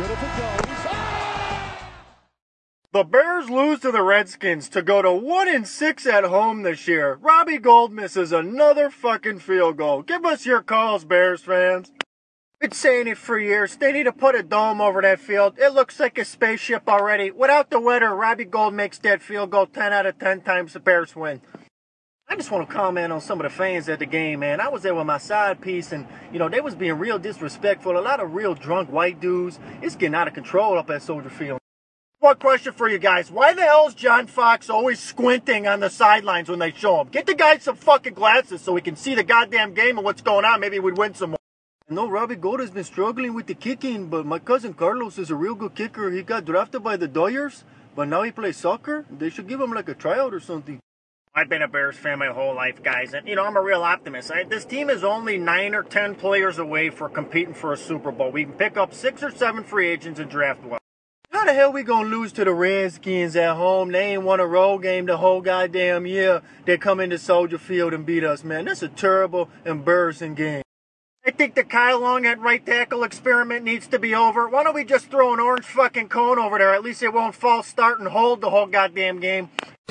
The Bears lose to the Redskins to go to 1-6 at home this year. Robbie Gould misses another fucking field goal. Give us your calls, Bears fans. Been saying it for years. They need to put a dome over that field. It looks like a spaceship already. Without the weather, Robbie Gould makes that field goal 10 out of 10 times the Bears win. I just want to comment on some of the fans at the game, man. I was there with my side piece, and, they was being real disrespectful. A lot of real drunk white dudes. It's getting out of control up at Soldier Field. One question for you guys. Why the hell is John Fox always squinting on the sidelines when they show him? Get the guy some fucking glasses so he can see the goddamn game and what's going on. Maybe we'd win some more. I know Robbie Gould has been struggling with the kicking, but my cousin Carlos is a real good kicker. He got drafted by the Dodgers, but now he plays soccer. They should give him like a tryout or something. I've been a Bears fan my whole life, guys, and, I'm a real optimist. This team is only 9 or 10 players away for competing for a Super Bowl. We can pick up 6 or 7 free agents and draft well. How the hell we gonna lose to the Redskins at home? They ain't won a road game the whole goddamn year. They come into Soldier Field and beat us, man. That's a terrible, embarrassing game. I think the Kyle Long at right tackle experiment needs to be over. Why don't we just throw an orange fucking cone over there? At least it won't false start and hold the whole goddamn game.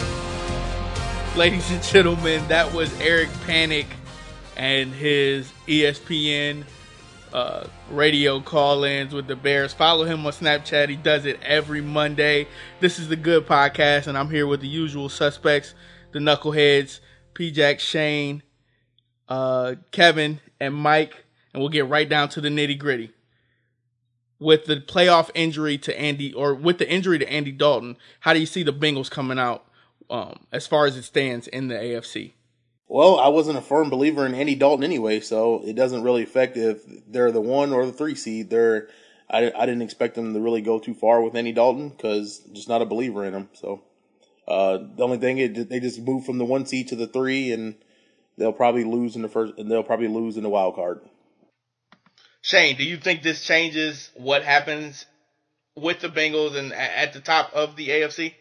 Ladies and gentlemen, that was Eric Panic and his ESPN radio call-ins with the Bears. Follow him on Snapchat. He does it every Monday. This is the Good Podcast, and I'm here with the usual suspects, the Knuckleheads, P-Jack, Shane, Kevin, and Mike, and we'll get right down to the nitty-gritty. With the playoff injury to Andy Dalton, how do you see the Bengals coming out as far as it stands in the AFC? Well, I wasn't a firm believer in Andy Dalton anyway, so it doesn't really affect if they're the 1 or the 3 seed. I didn't expect them to really go too far with Andy Dalton because I'm just not a believer in him. So the only thing they just moved from the 1 seed to the 3, and they'll probably lose in the first, and they'll probably lose in the wild card. Shane, do you think this changes what happens with the Bengals and at the top of the AFC?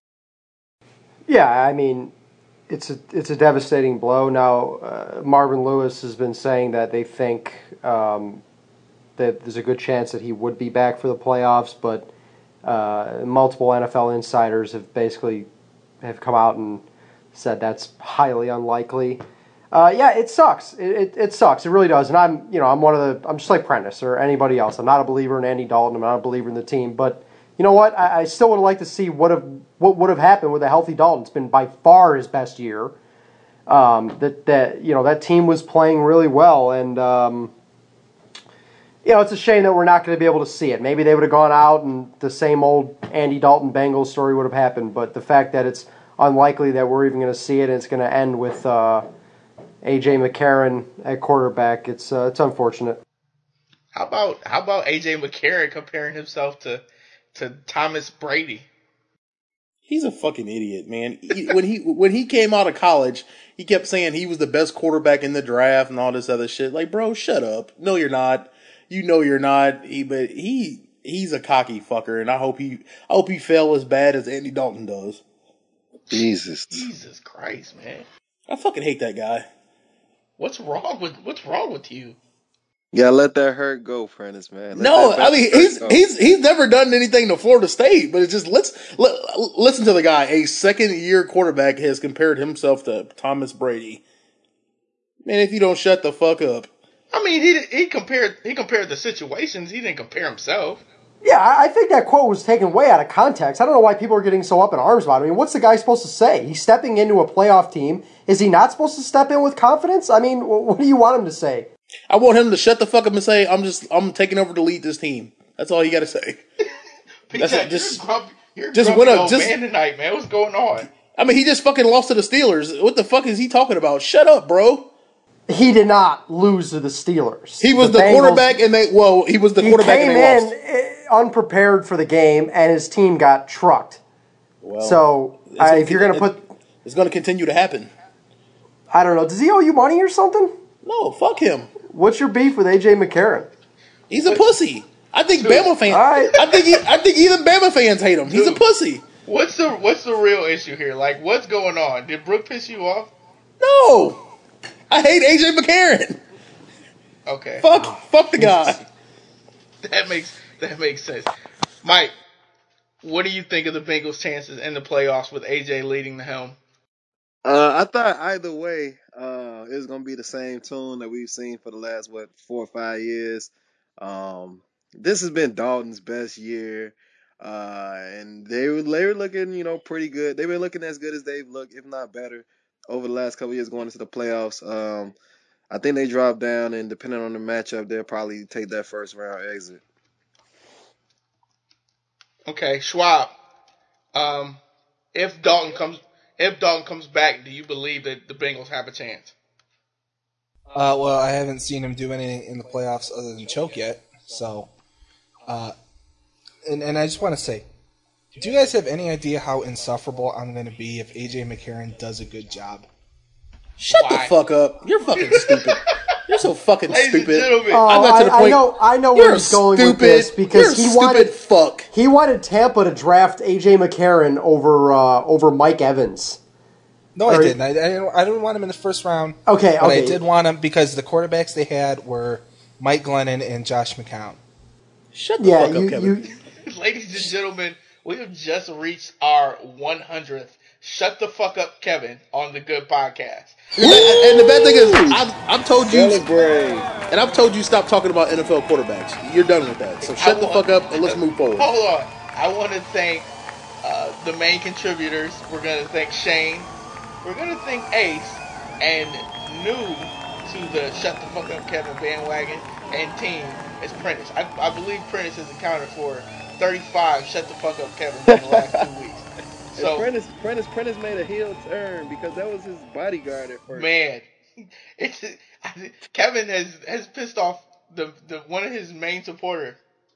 Yeah, I mean, it's a devastating blow. Now, Marvin Lewis has been saying that they think that there's a good chance that he would be back for the playoffs, but multiple NFL insiders have come out and said that's highly unlikely. Yeah, it sucks. It sucks. It really does. And I'm just like Prentice or anybody else. I'm not a believer in Andy Dalton. I'm not a believer in the team, but you know what? I still would have liked to see what would have happened with a healthy Dalton. It's been by far his best year. That team was playing really well, and it's a shame that we're not going to be able to see it. Maybe they would have gone out and the same old Andy Dalton Bengals story would have happened. But the fact that it's unlikely that we're even going to see it, and it's going to end with A.J. McCarron at quarterback, it's unfortunate. How about A.J. McCarron comparing himself to Thomas Brady? He's a fucking idiot, man. When he came out of college, he kept saying he was the best quarterback in the draft and all this other shit. Like, bro, shut up. No, you're not. You know you're not. But he's a cocky fucker, and I hope he fail as bad as Andy Dalton does. Jesus Christ, man. I fucking hate that guy. What's wrong with you? You gotta let that hurt go, Prentice, man. He's never done anything to Florida State, but it's just listen to the guy. A second-year quarterback has compared himself to Thomas Brady. Man, if you don't shut the fuck up. I mean, he compared the situations. He didn't compare himself. Yeah, I think that quote was taken way out of context. I don't know why people are getting so up in arms about it. I mean, what's the guy supposed to say? He's stepping into a playoff team. Is he not supposed to step in with confidence? I mean, what do you want him to say? I want him to shut the fuck up and say, I'm taking over to lead this team. That's all you got to say. That's it. You're grumpy man tonight, man. What's going on? I mean, he just fucking lost to the Steelers. What the fuck is he talking about? Shut up, bro. He did not lose to the Steelers. He was the quarterback, and he was the quarterback, and they lost. He came in unprepared for the game, and his team got trucked. Well, so if you're going to put, it's going to continue to happen. I don't know. Does he owe you money or something? No, fuck him. What's your beef with A.J. McCarron? He's a pussy. I think Bama fans. Right. I think even Bama fans hate him. He's a pussy. What's the real issue here? Like, what's going on? Did Brooke piss you off? No, I hate A.J. McCarron. Okay. Fuck the guy. That makes sense. Mike, what do you think of the Bengals' chances in the playoffs with AJ leading the helm? I thought either way, it was gonna be the same tune that we've seen for the last 4 or 5 years. This has been Dalton's best year, and they were looking, pretty good. They've been looking as good as they've looked, if not better, over the last couple of years going into the playoffs. I think they drop down, and depending on the matchup, they'll probably take that first round exit. Okay, Schwab. If Dalton comes back, do you believe that the Bengals have a chance? Well, I haven't seen him do anything in the playoffs other than choke yet. So, and I just want to say, do you guys have any idea how insufferable I'm going to be if AJ McCarron does a good job? Shut the fuck up. You're fucking stupid. You're so fucking stupid. I'm not to the point. I know where he's going with this because he wanted Tampa to draft AJ McCarron over Mike Evans. No, I didn't. I didn't want him in the first round. Okay. But I did want him because the quarterbacks they had were Mike Glennon and Josh McCown. Shut the fuck up, Kevin. Ladies and gentlemen, we have just reached our 100th Shut the Fuck Up Kevin on the Good Podcast. And the bad thing is, I've told you, and I've told you stop talking about NFL quarterbacks. You're done with that. So shut the fuck up and let's move forward. Hold on. I want to thank the main contributors. We're going to thank Shane. We're going to thank Ace. And new to the Shut the Fuck Up Kevin bandwagon and team is Prentice. I believe Prentice has accounted for 35 Shut the Fuck Up Kevin in the last 2 weeks. So Prentice made a heel turn because that was his bodyguard at first. Man, Kevin has pissed off the one of his main supporters.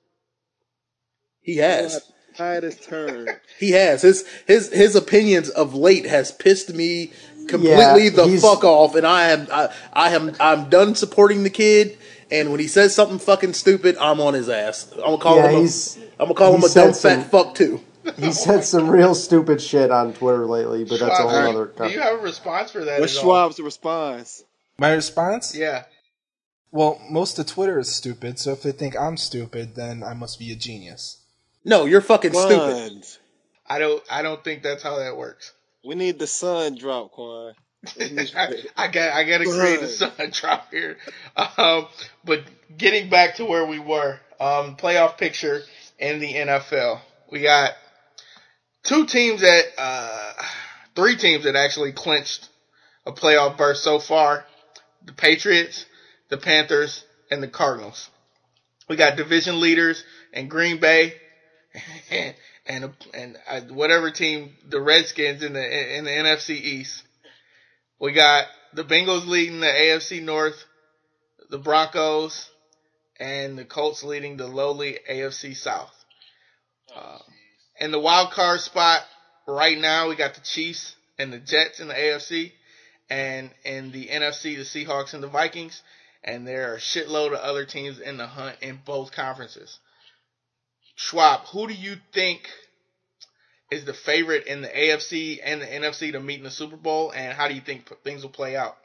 He has. Tide his turn. He has. His opinions of late has pissed me completely fuck off, and I'm done supporting the kid. And when he says something fucking stupid, I'm on his ass. I'm gonna call him a dumb fat fuck too. He said some real stupid shit on Twitter lately, but that's a whole other. Do you have a response for that? What's Schwab's response? My response? Yeah. Well, most of Twitter is stupid, so if they think I'm stupid, then I must be a genius. No, you're fucking stupid. I don't think that's how that works. We need the sun drop, Quan. I gotta create a sun drop here. But getting back to where we were, playoff picture in the NFL, we got three teams that actually clinched a playoff berth so far: the Patriots, the Panthers, and the Cardinals. We got division leaders in Green Bay and whatever team, the Redskins in the NFC East. We got the Bengals leading the AFC North, the Broncos, and the Colts leading the lowly AFC South. In the wild card spot right now, we got the Chiefs and the Jets in the AFC, and in the NFC, the Seahawks and the Vikings, and there are a shitload of other teams in the hunt in both conferences. Schwab, who do you think is the favorite in the AFC and the NFC to meet in the Super Bowl, and how do you think things will play out?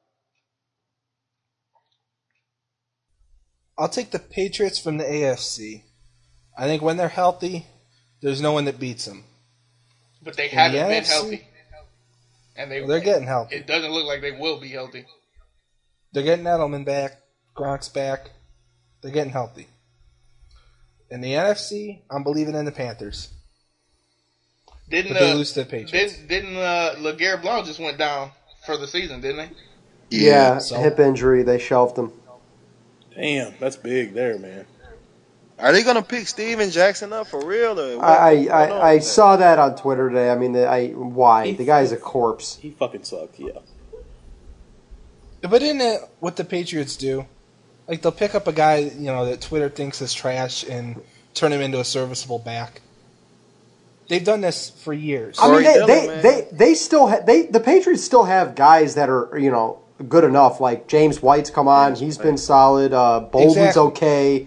I'll take the Patriots from the AFC. I think when they're healthy, there's no one that beats them. But they haven't been healthy. And they're getting healthy. It doesn't look like they will be healthy. They're getting Edelman back. Gronk's back. They're getting healthy. In the NFC, I'm believing in the Panthers. But they lose to the Patriots. Didn't LeGarrette Blount just went down for the season, didn't they? Yeah, hip injury. They shelved him. Damn, that's big there, man. Are they gonna pick Steven Jackson up for real? Or I saw that on Twitter today. I mean, why? The guy's a corpse. He fucking sucked. Yeah. But isn't it what the Patriots do? Like they'll pick up a guy that Twitter thinks is trash and turn him into a serviceable back. They've done this for years. I mean, the Patriots still have guys that are good enough. Like James White's come on, he's been solid. Bolden's okay.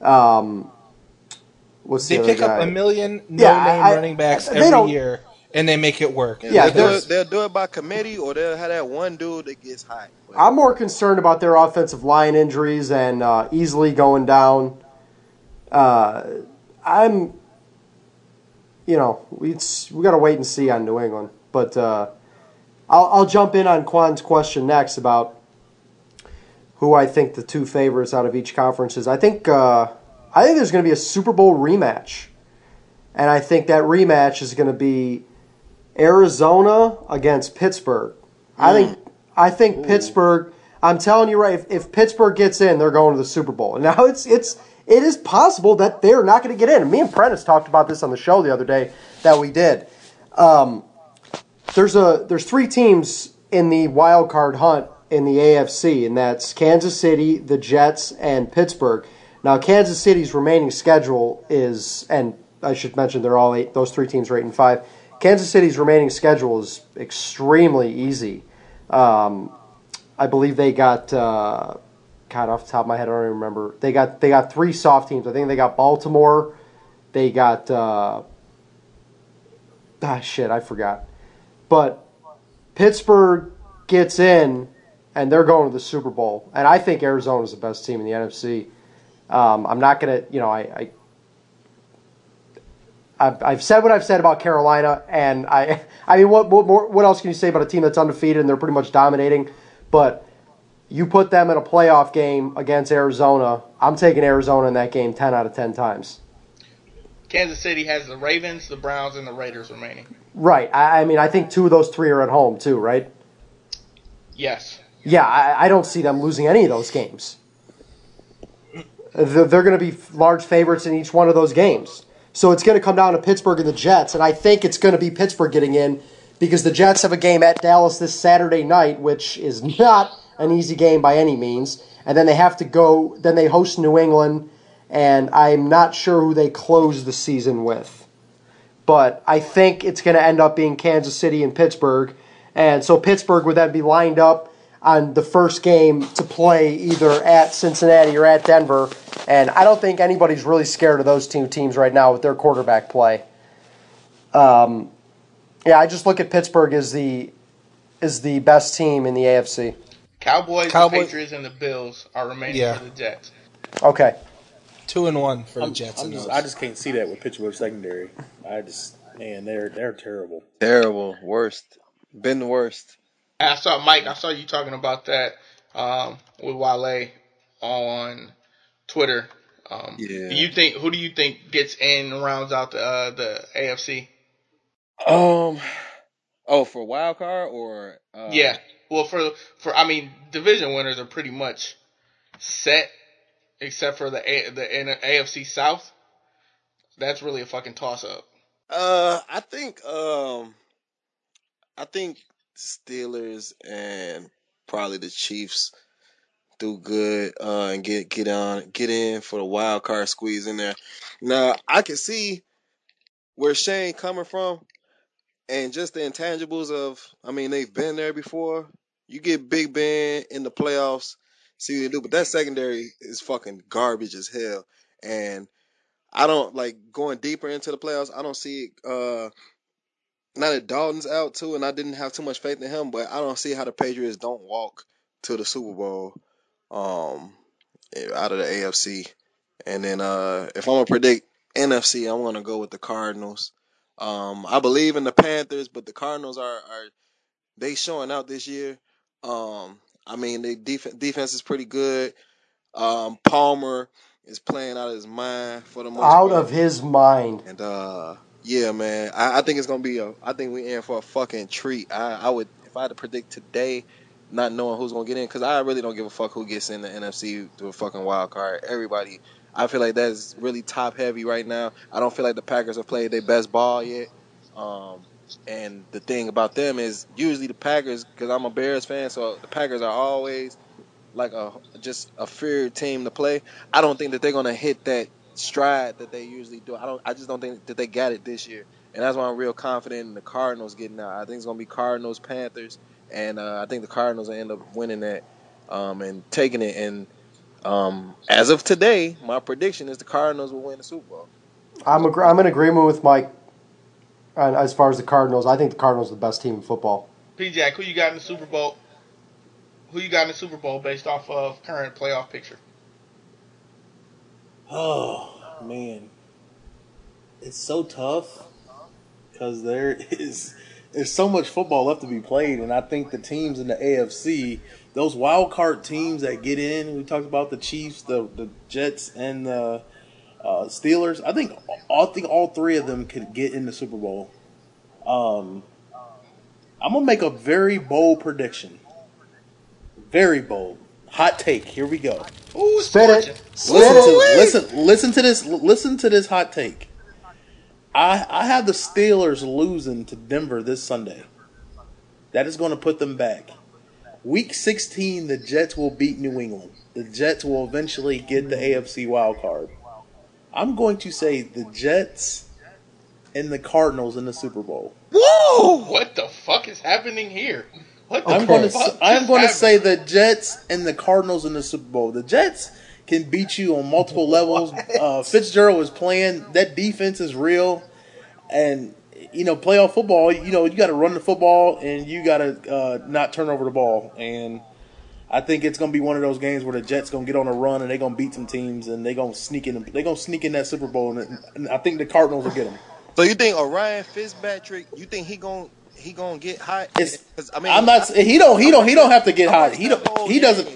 What's the they other pick guy? up a million no-name running backs every year, and they make it work. Yeah, they'll do it by committee, or they'll have that one dude that gets hot. I'm more concerned about their offensive line injuries and easily going down. I'm, we got to wait and see on New England. But I'll jump in on Quan's question next about who I think the two favorites out of each conference is. I think there's going to be a Super Bowl rematch, and I think that rematch is going to be Arizona against Pittsburgh. I think Pittsburgh. I'm telling you right. If Pittsburgh gets in, they're going to the Super Bowl. Now it is possible that they're not going to get in. And me and Prentice talked about this on the show the other day that we did. There's three teams in the wild card hunt in the AFC, and that's Kansas City, the Jets, and Pittsburgh. Now, Kansas City's remaining schedule is, and I should mention they're all eight. Those three teams are 8-5. Kansas City's remaining schedule is extremely easy. I believe they got, God, off the top of my head, I don't even remember. They got three soft teams. I think they got Baltimore. They got, I forgot. But Pittsburgh gets in, and they're going to the Super Bowl. And I think Arizona's the best team in the NFC. I'm not going to, I've said what I've said about Carolina, and I mean, what else can you say about a team that's undefeated and they're pretty much dominating? But you put them in a playoff game against Arizona, I'm taking Arizona in that game 10 out of 10 times. Kansas City has the Ravens, the Browns, and the Raiders remaining. Right. I mean, I think two of those three are at home too, right? Yes. Yeah, I don't see them losing any of those games. They're going to be large favorites in each one of those games. So it's going to come down to Pittsburgh and the Jets, and I think it's going to be Pittsburgh getting in because the Jets have a game at Dallas this Saturday night, which is not an easy game by any means. And then they they host New England, and I'm not sure who they close the season with. But I think it's going to end up being Kansas City and Pittsburgh. And so Pittsburgh would then be lined up on the first game to play either at Cincinnati or at Denver. And I don't think anybody's really scared of those two teams right now with their quarterback play. I just look at Pittsburgh as the best team in the AFC. Cowboys, the Patriots, and the Bills are remaining for the Jets. Okay. 2-1 for the Jets. I just can't see that with Pittsburgh secondary. They're terrible. Terrible. Worst. Been the worst. I saw you talking about that with Wale on Twitter. Yeah. Who do you think gets in and rounds out the AFC? For wild card or yeah. Well, for division winners are pretty much set, except for the AFC South. That's really a fucking toss up. I think Steelers and probably the Chiefs do good and get in for the wild card squeeze in there. Now I can see where Shane coming from, and just the intangibles of they've been there before. You get Big Ben in the playoffs, see what you do, but that secondary is fucking garbage as hell, and I don't like going deeper into the playoffs. I don't see it. Now that Dalton's out too, and I didn't have too much faith in him, but I don't see how the Patriots don't walk to the Super Bowl out of the AFC. And then if I'm going to predict NFC, I'm going to go with the Cardinals. I believe in the Panthers, but the Cardinals are they showing out this year. The defense is pretty good. Palmer is playing out of his mind for the most part. Out of his mind. And yeah, man, I think it's gonna be I think we in for a fucking treat. I would, if I had to predict today, not knowing who's gonna get in, because I really don't give a fuck who gets in the NFC to a fucking wild card. Everybody, I feel like that's really top heavy right now. I don't feel like the Packers have played their best ball yet. And the thing about them is usually the Packers, because I'm a Bears fan, so the Packers are always like just a feared team to play. I don't think that they're gonna hit that stride that they usually do. I just don't think that they got it this year, and that's why I'm real confident in the Cardinals getting out. I think it's gonna be Cardinals, Panthers, and I think the Cardinals will end up winning that and taking it. And as of today, my prediction is the Cardinals will win the Super Bowl. I'm in agreement with Mike. As far as the Cardinals, I think the Cardinals are the best team in football. P-Jack, who you got in the Super Bowl? Who you got in the Super Bowl based off of current playoff picture? Oh, Man, it's so tough because there's so much football left to be played, and I think the teams in the AFC, those wild card teams that get in, we talked about the Chiefs, the Jets, and the Steelers. I think all three of them could get in the Super Bowl. I'm gonna make a very bold prediction. Very bold. Hot take. Here we go. Ooh, Spit it. Listen to this. Listen to this hot take. I have the Steelers losing to Denver this Sunday. That is going to put them back. Week 16, the Jets will beat New England. The Jets will eventually get the AFC wild card. I'm going to say the Jets and the Cardinals in the Super Bowl. Whoa! What the fuck is happening here? What the I'm going to say the Jets and the Cardinals in the Super Bowl. The Jets can beat you on multiple levels. Fitzgerald is playing. That defense is real. And, playoff football, you got to run the football and you got to not turn over the ball. And I think it's going to be one of those games where the Jets going to get on a run and they're going to beat some teams and they're going to sneak in. They're going to sneak in that Super Bowl. And I think the Cardinals will get them. So you think Ryan Fitzpatrick? You think he gonna get hot? I'm not. He don't have to get hot. He doesn't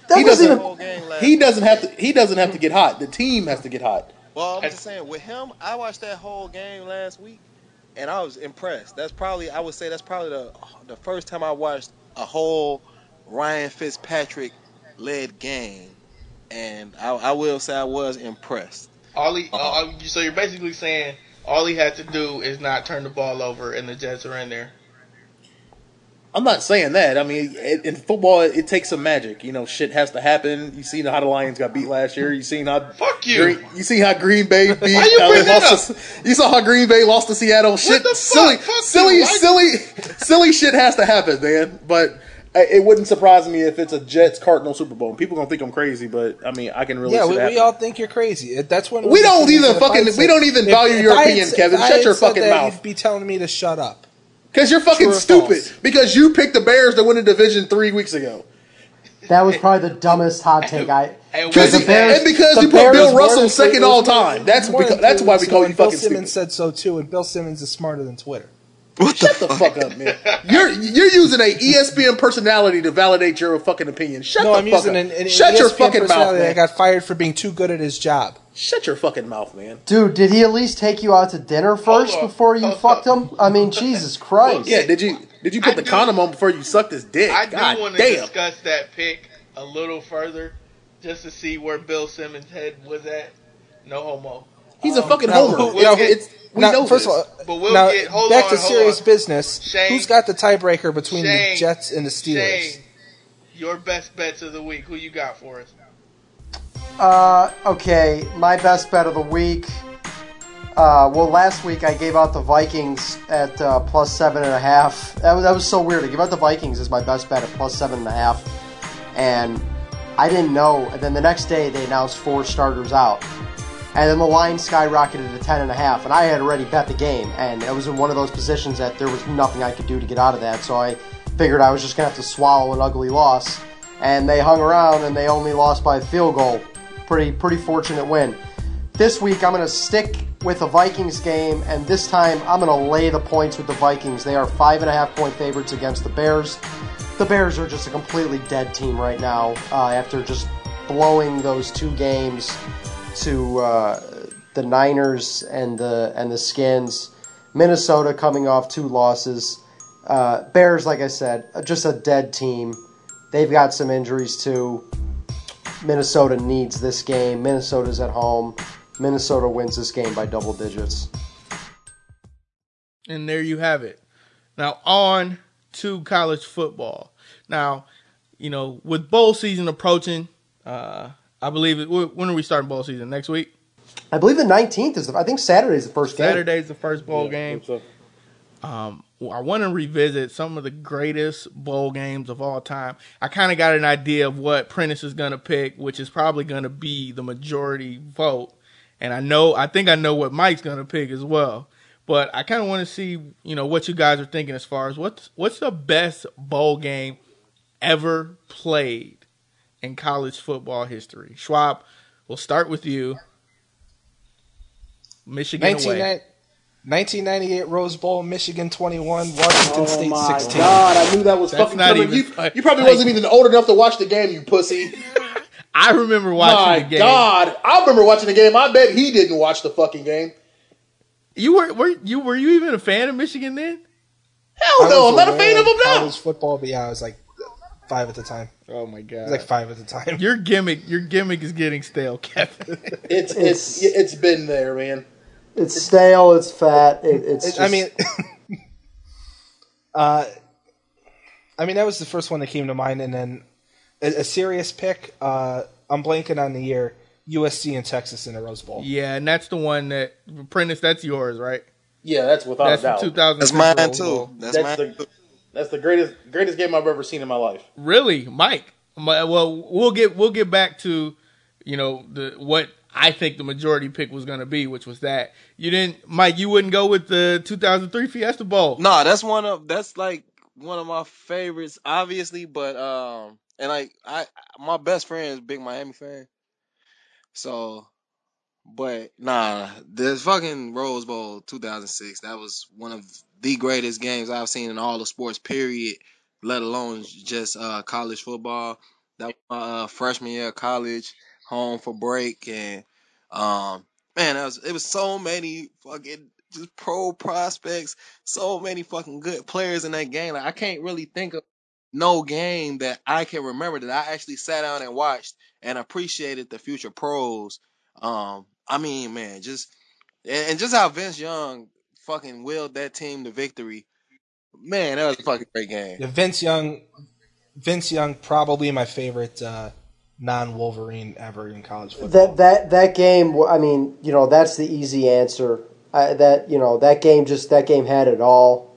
have to get hot. The team has to get hot. Well, I'm just saying with him, I watched that whole game last week, and I was impressed. I would say that's probably the first time I watched a whole Ryan Fitzpatrick led game, and I will say I was impressed. So you're basically saying all he had to do is not turn the ball over, and the Jets are in there. I'm not saying that. I mean, in football, it takes some magic. Shit has to happen. You seen how the Lions got beat last year. You seen how you see how Green Bay beat. You saw how Green Bay lost to Seattle. Shit, silly shit has to happen, man. But it wouldn't surprise me if it's a Jets Cardinal Super Bowl. People gonna think I'm crazy, but I mean, I can really. Yeah, we all think you're crazy. That's when we don't even value your opinion, Kevin. Shut your fucking mouth. You'd be telling me to shut up. Because you're fucking stupid. Because you picked the Bears to win the division 3 weeks ago. That was probably the dumbest hot take because you put Bill Russell second all time. That's why we call you fucking Bill stupid. Simmons said so too, and Bill Simmons is smarter than Twitter. Shut the fuck up, man. You're using a ESPN personality to validate your fucking opinion. Shut your fucking mouth, man. I got fired for being too good at his job. Shut your fucking mouth, man. Dude, did he at least take you out to dinner first before you fucked him? I mean, Jesus Christ. Yeah, did you put the condom on before you sucked his dick? I do want to discuss that pick a little further just to see where Bill Simmons' head was at. No homo. He's a fucking homer. First of all, back to serious business. Shane, who's got the tiebreaker between the Jets and the Steelers? Shane, your best bets of the week. Who you got for us? Okay, my best bet of the week. Last week I gave out the Vikings at plus 7.5. That was so weird. I gave out the Vikings as my best bet at plus 7.5, and I didn't know. And then the next day they announced 4 starters out, and then the line skyrocketed to 10.5. And I had already bet the game, and I was in one of those positions that there was nothing I could do to get out of that. So I figured I was just gonna have to swallow an ugly loss. And they hung around, and they only lost by a field goal. Pretty fortunate win. This week, I'm going to stick with the Vikings game, and this time, I'm going to lay the points with the Vikings. They are 5.5-point favorites against the Bears. The Bears are just a completely dead team right now after just blowing those 2 games to the Niners and the Skins. Minnesota coming off 2 losses. Bears, like I said, just a dead team. They've got some injuries too. Minnesota needs this game. Minnesota's at home. Minnesota wins this game by double digits. And there you have it. Now on to college football. Now, with bowl season approaching, I believe when are we starting bowl season? Next week? I believe the 19th is. I think Saturday's the first game. Saturday's the first bowl game. So. I want to revisit some of the greatest bowl games of all time. I kind of got an idea of what Prentice is going to pick, which is probably going to be the majority vote. And I think I know what Mike's going to pick as well. But I kind of want to see, what you guys are thinking as far as what's the best bowl game ever played in college football history. Schwab, we'll start with you. Michigan away. 1998 Rose Bowl, Michigan 21, Washington State 16. Oh my God, I knew that was That's fucking not coming. even You probably wasn't even old enough to watch the game, you pussy. I remember watching the game. My God, I remember watching the game. I bet he didn't watch the fucking game. You were you even a fan of Michigan then? Hell no, I'm not a fan of him now. College football, but yeah, I was like 5 at the time. Oh my God, I was like 5 at the time. Your gimmick is getting stale, Kevin. It's been there, man. It's stale. It's fat. It's. Just, I mean, that was the first one that came to mind, and then a serious pick. I'm blanking on the year. USC and Texas in the Rose Bowl. Yeah, and that's the one that Prentice. That's yours, right? Yeah, that's without a doubt. 2000. That's mine too. That's the greatest game I've ever seen in my life. Really, Mike? Well, we'll get back to what I think the majority pick was going to be, which was that. Mike, you wouldn't go with the 2003 Fiesta Bowl. No, that's like one of my favorites, obviously. But my best friend is a big Miami fan. So, but nah, this fucking Rose Bowl 2006. That was one of the greatest games I've seen in all the sports. Period. Let alone just college football. That was my freshman year of college, home for break, and man, it was so many fucking just pro prospects, so many fucking good players in that game. Like I can't really think of no game that I can remember that I actually sat down and watched and appreciated the future pros. I mean, man, just how Vince Young fucking willed that team to victory. Man, that was a fucking great game. Yeah, Vince Young, probably my favorite non-Wolverine ever in college football. That game. I mean, that's the easy answer. That game had it all.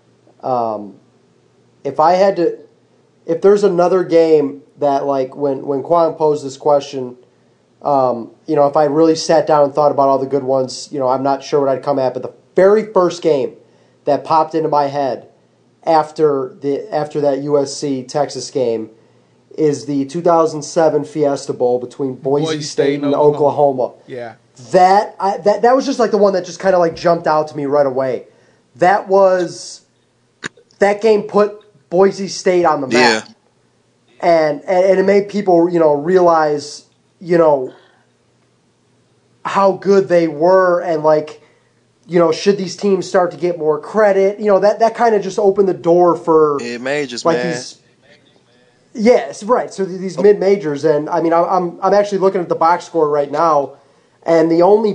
If there's another game that, like, when Kwang posed this question, if I really sat down and thought about all the good ones, I'm not sure what I'd come at, but the very first game that popped into my head after that USC Texas game is the 2007 Fiesta Bowl between Boise State and Oklahoma. Yeah. That was just like the one that just kind of like jumped out to me right away. That game put Boise State on the map. Yeah. And it made people, realize, how good they were and like, should these teams start to get more credit? That kind of just opened the door for mid-majors, like man. Yes, right. So these mid-majors, and I mean, I'm actually looking at the box score right now, and the only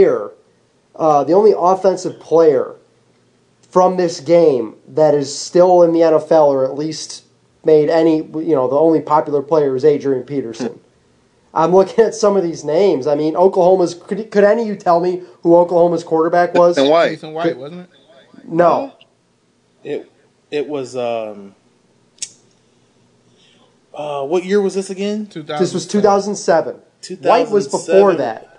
offensive player from this game that is still in the NFL, or at least made any, the only popular player is Adrian Peterson. I'm looking at some of these names. I mean, Oklahoma's. Could any of you tell me who Oklahoma's quarterback was? Jason White, wasn't it? No. It was. What year was this again? This was 2007. White was before that.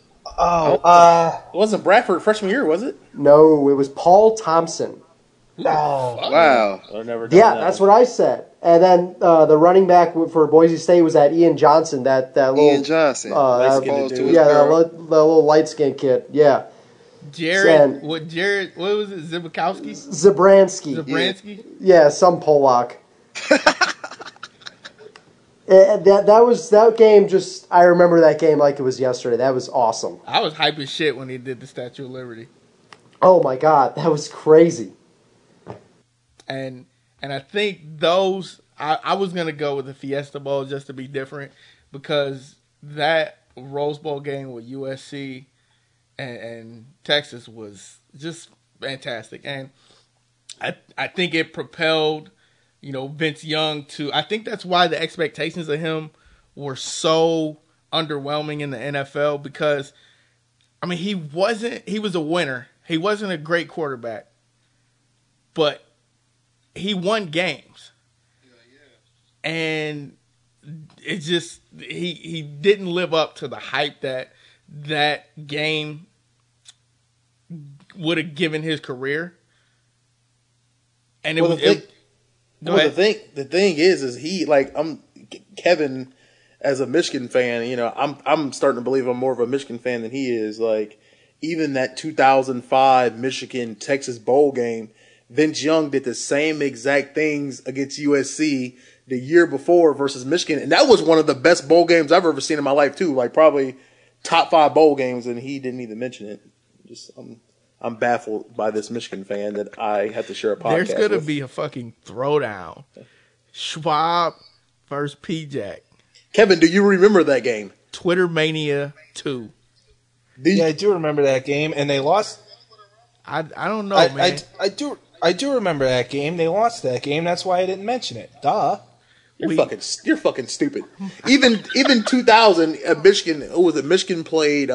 It wasn't Bradford freshman year, was it? No, it was Paul Thompson. Oh, wow. I've never done Yeah, that that's one. what I said. And then the running back for Boise State was that Ian Johnson, that little Ian Johnson. Light-skinned dude. the little light-skinned kid. Yeah. Jared, what was it? Zibikowski? Zabransky. Yeah, some Polak. That game. Just I remember that game like it was yesterday. That was awesome. I was hype as shit when he did the Statue of Liberty. Oh my God, that was crazy. And I think those I was gonna go with the Fiesta Bowl just to be different, because that Rose Bowl game with USC and Texas was just fantastic, and I think it propelled Vince Young to. I think that's why the expectations of him were so underwhelming in the NFL, because I mean he was a winner. He wasn't a great quarterback, but he won games. And it just he didn't live up to the hype that game would have given his career. And the thing is he, like, I'm Kevin as a Michigan fan, I'm starting to believe I'm more of a Michigan fan than he is. Like, even that 2005 Michigan-Texas bowl game, Vince Young did the same exact things against USC the year before versus Michigan. And that was one of the best bowl games I've ever seen in my life, too. Like, probably top 5 bowl games, and he didn't even mention it. Just, I'm baffled by this Michigan fan that I have to share a podcast There's going to with. be a fucking throwdown. Schwab versus P-Jack. Kevin, do you remember that game? Twitter Mania 2. Yeah, I do remember that game, and they lost. I don't know, man. I do remember that game. They lost that game. That's why I didn't mention it. Duh. You're fucking stupid. Even 2000 at Michigan, who was it? Michigan played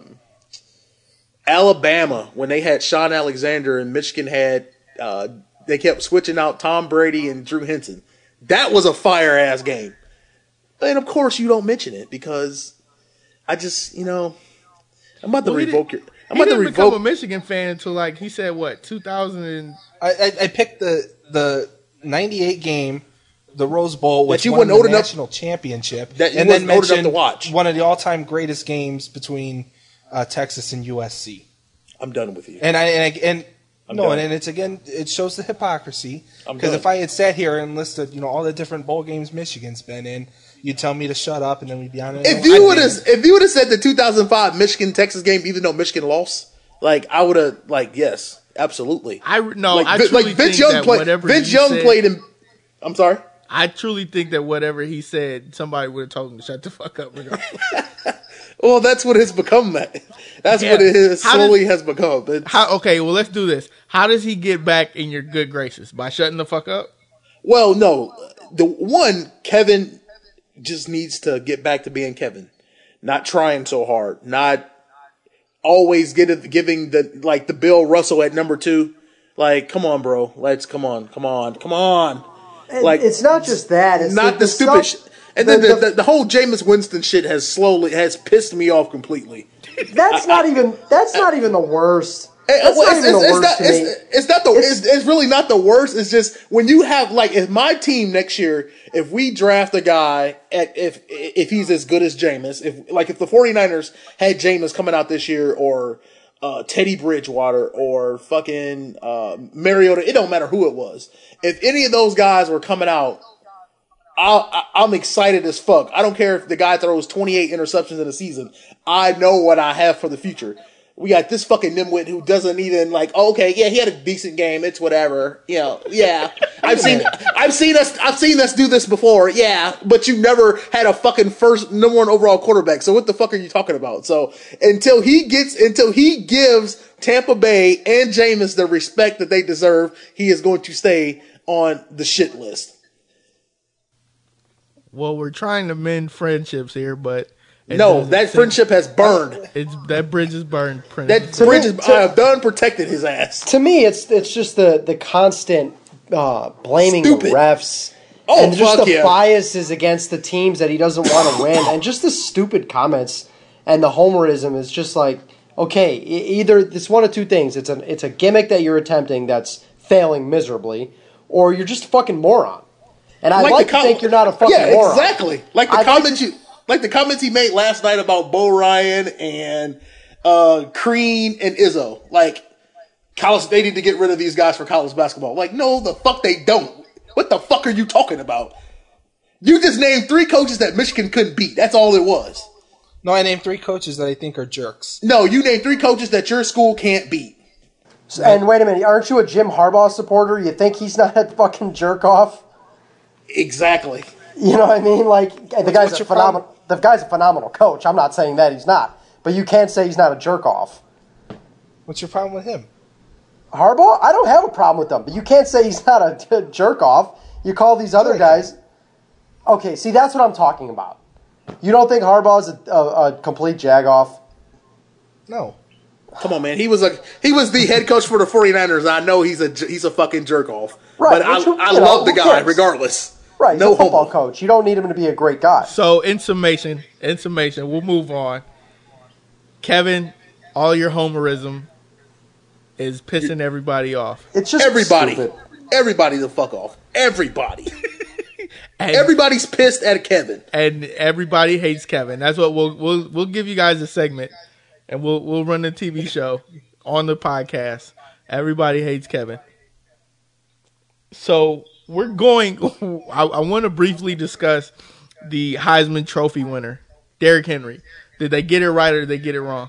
Alabama when they had Sean Alexander, and Michigan had they kept switching out Tom Brady and Drew Henson. That was a fire ass game. And of course you don't mention it because I just, I'm about to revoke your. I'm He about to didn't become a revoke. Michigan fan until, like, he said, what, 2000 and... I picked the 98 game, the Rose Bowl, which you won wasn't the old enough- national championship, that you and then wasn't old enough mentioned to watch. one of the all-time greatest games between Texas and USC. I'm done with you. And done. and it's again, it shows the hypocrisy. I'm Because done. if I had sat here and listed, all the different bowl games Michigan's been in, you'd tell me to shut up, and then we'd be on it. If you would have said the 2005 Michigan Texas game, even though Michigan lost, like I would have, like yes, absolutely. I Like truly Vince think Young that played. whatever Vince he Young said, played in. I'm sorry. I truly think that whatever he said, somebody would have told him to shut the fuck up. Regardless. Well, that's what it's become. That's Yeah. what it is, How slowly has become. Okay, well, let's do this. How does he get back in your good graces? By shutting the fuck up? Well, no, Kevin just needs to get back to being Kevin, not trying so hard, not always giving the Bill Russell at number 2. Like, come on, bro. Come on. And Like, it's not just that. It's not the stupid stuff- shit. And then the whole Jameis Winston shit has pissed me off completely. That's not even the worst. That's Well, not even the worst to me. It's really not the worst. It's just when you have, like, if my team next year, if we draft a guy if he's as good as Jameis, if the 49ers had Jameis coming out this year, or Teddy Bridgewater, or fucking Mariota, it don't matter who it was. If any of those guys were coming out, I'm excited as fuck. I don't care if the guy throws 28 interceptions in a season. I know what I have for the future. We got this fucking nimwit who doesn't even he had a decent game. It's whatever. Yeah. I've seen us do this before. Yeah, but you never had a fucking first number 1 overall quarterback. So what the fuck are you talking about? So until he gives Tampa Bay and Jameis the respect that they deserve, he is going to stay on the shit list. Well, we're trying to mend friendships here, but... No, that friendship has burned. That bridge is burned. That bridge is done protected his ass. To me, it's just the constant blaming Stupid. the refs. Oh, and just fuck the yeah. biases against the teams that he doesn't want to win, and just the stupid comments and the homerism is just like, okay, either it's one of two things: it's a gimmick that you're attempting that's failing miserably, or you're just a fucking moron. And I like to think you're not a fucking moron. Yeah, exactly. Like the comments he made last night about Bo Ryan and Crean and Izzo. Like, they need to get rid of these guys for college basketball. Like, no, the fuck they don't. What the fuck are you talking about? You just named 3 coaches that Michigan couldn't beat. That's all it was. No, I named 3 coaches that I think are jerks. No, you named 3 coaches that your school can't beat. And wait a minute, aren't you a Jim Harbaugh supporter? You think he's not a fucking jerk off? Exactly. You know what I mean? Like, the guy's what's a your problem? phenomenal coach. I'm not saying that he's not. But you can't say he's not a jerk off. What's your problem with him? Harbaugh? I don't have a problem with him. But you can't say he's not a jerk off. You call these other guys... Okay, see, that's what I'm talking about. You don't think Harbaugh's a complete jag-off? No. Come on, man. He was the head coach for the 49ers. I know he's a fucking jerk off. Right, But which, I love the who guy cares? regardless. Right, he's No a football homo. coach. You don't need him to be a great guy. So, in summation, we'll move on. Kevin, all your homerism is pissing everybody off. It's just Everybody. stupid. Everybody the fuck off. Everybody. And, Everybody's pissed at Kevin. and everybody hates Kevin. That's what we'll give you guys a segment. and we'll run the TV show on the podcast. Everybody hates Kevin. So we're going. I want to briefly discuss the Heisman Trophy winner, Derrick Henry. Did they get it right or did they get it wrong?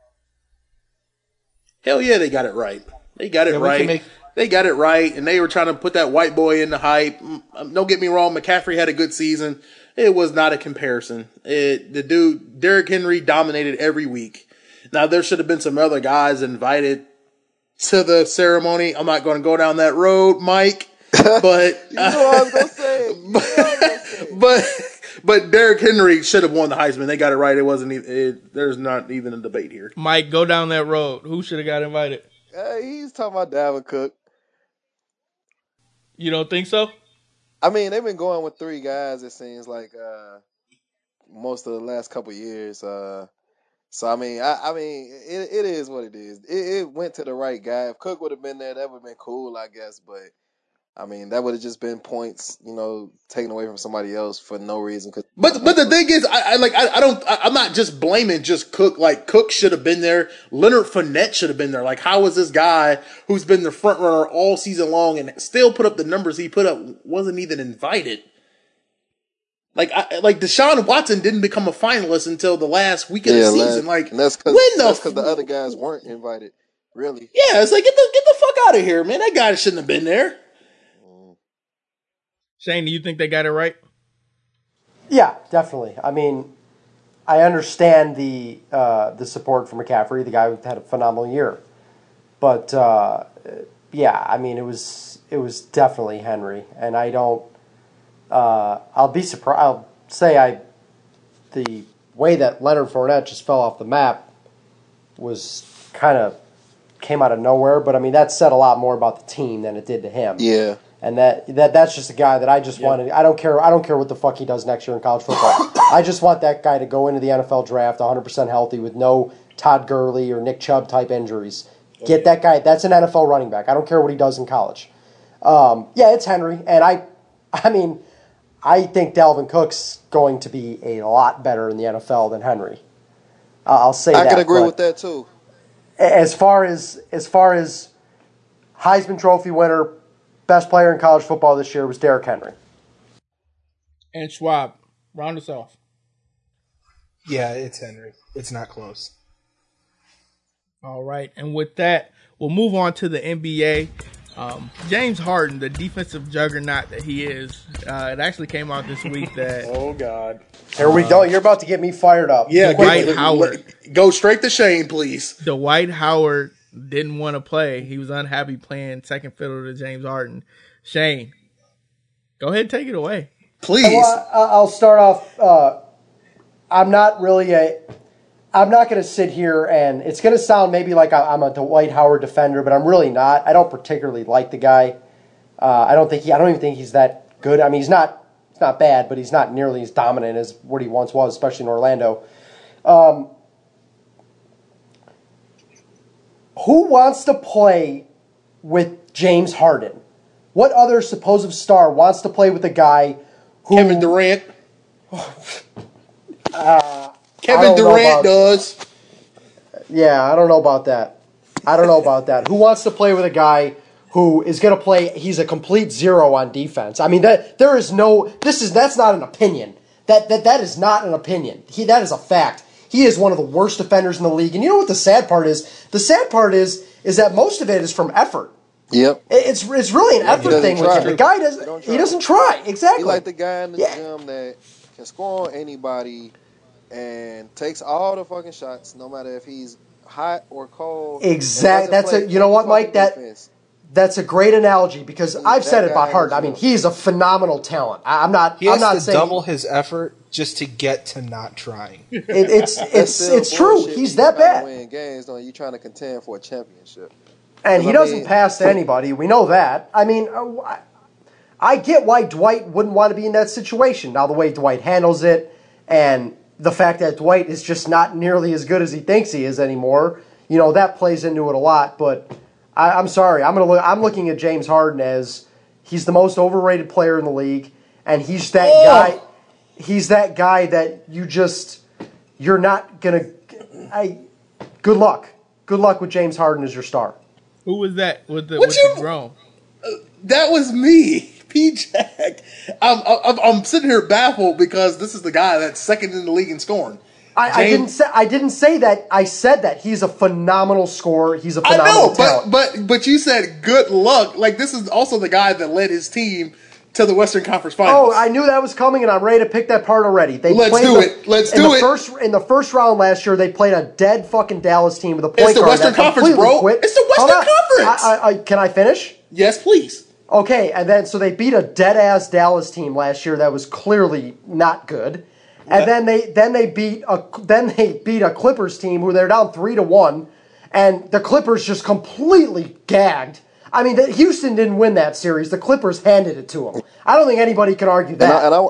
Hell yeah, they got it right. They got it right. They got it right, and they were trying to put that white boy in the hype. Don't get me wrong, McCaffrey had a good season. It was not a comparison. Derrick Henry dominated every week. Now, there should have been some other guys invited to the ceremony. I'm not going to go down that road, Mike, but you know what I was going to say. But Derrick Henry should have won the Heisman. They got it right. It wasn't. There's not even a debate here. Mike, go down that road. Who should have got invited? He's talking about Dalvin Cook. You don't think so? I mean, they've been going with 3 guys, it seems like, most of the last couple years. So, I mean, it is what it is. It went to the right guy. If Cook would have been there, that would have been cool, I guess. But, I mean, that would have just been points, taken away from somebody else for no reason. But the thing is, I'm not just blaming just Cook. Like, Cook should have been there. Leonard Fournette should have been there. Like, how is this guy who's been the front runner all season long and still put up the numbers he put up wasn't even invited? Like Deshaun Watson didn't become a finalist until the last week of the season. That's because the other guys weren't invited. Really? Yeah, it's like get the fuck out of here, man. That guy shouldn't have been there. Shane, do you think they got it right? Yeah, definitely. I mean, I understand the support for McCaffrey, the guy who had a phenomenal year, but yeah, I mean, it was definitely Henry, and I don't. I'll be surprised. I'll say the way that Leonard Fournette just fell off the map was kind of came out of nowhere, but I mean that said a lot more about the team than it did to him. Yeah. And that's just a guy that I just wanted. I don't care what the fuck he does next year in college football. I just want that guy to go into the NFL draft 100% healthy with no Todd Gurley or Nick Chubb type injuries. Get that guy. That's an NFL running back. I don't care what he does in college. Yeah, it's Henry, and I mean, I think Dalvin Cook's going to be a lot better in the NFL than Henry. I'll say that. I can agree with that too. As far as Heisman Trophy winner, best player in college football this year was Derrick Henry. And Schwab, round us off. Yeah, it's Henry. It's not close. All right, and with that, we'll move on to the NBA. James Harden, the defensive juggernaut that he is, it actually came out this week that... Oh, God. Here we go. You're about to get me fired up. Yeah, Dwight Howard. Go straight to Shane, please. Dwight Howard didn't want to play. He was unhappy playing second fiddle to James Harden. Shane, go ahead and take it away. Please. Well, I'll start off. I'm not going to sit here and it's going to sound maybe like I'm a Dwight Howard defender, but I'm really not. I don't particularly like the guy. I don't even think he's that good. I mean, he's not bad, but he's not nearly as dominant as what he once was, especially in Orlando. Who wants to play with James Harden? What other supposed star wants to play with a guy who... Kevin Durant. Kevin Durant does. Yeah, I don't know about that. Who wants to play with a guy who is going to play... He's a complete zero on defense. I mean, that's not an opinion. That is not an opinion. That is a fact. He is one of the worst defenders in the league. And you know what the sad part is? The sad part is that most of it is from effort. Yep. It's really an effort thing with him. The guy doesn't try. Exactly. He's like the guy in the gym that can score on anybody and takes all the fucking shots, no matter if he's hot or cold. Exactly. You know what, Mike? That's a great analogy because I've said it about Harden. I mean, he's a phenomenal talent. He has to double his effort just to get to not trying. It's true. He's that bad. Win games, though, you're trying to contend for a championship. And he doesn't pass to anybody. We know that. I mean, I get why Dwight wouldn't want to be in that situation. Now, the way Dwight handles it and the fact that Dwight is just not nearly as good as he thinks he is anymore, that plays into it a lot. But I'm sorry. I'm looking at James Harden as he's the most overrated player in the league, and he's that guy. He's that guy that you're not gonna. Good luck. Good luck with James Harden as your star. Who was that with the Rome? That was me, P-Jack. I'm sitting here baffled because this is the guy that's second in the league in scoring. I didn't say that. I said that he's a phenomenal scorer. He's a phenomenal talent. But you said good luck. Like, this is also the guy that led his team to the Western Conference Finals. Oh, I knew that was coming, and I'm ready to pick that part already. Let's do it. In the first round last year, they played a dead fucking Dallas team with a point guard. It's the Western Conference, bro. Quit. It's the Western Conference. Can I finish? Yes, please. Okay, and then so they beat a dead-ass Dallas team last year that was clearly not good. And then they beat a Clippers team who they're down 3-1, and the Clippers just completely gagged. I mean, Houston didn't win that series. The Clippers handed it to them. I don't think anybody can argue that. I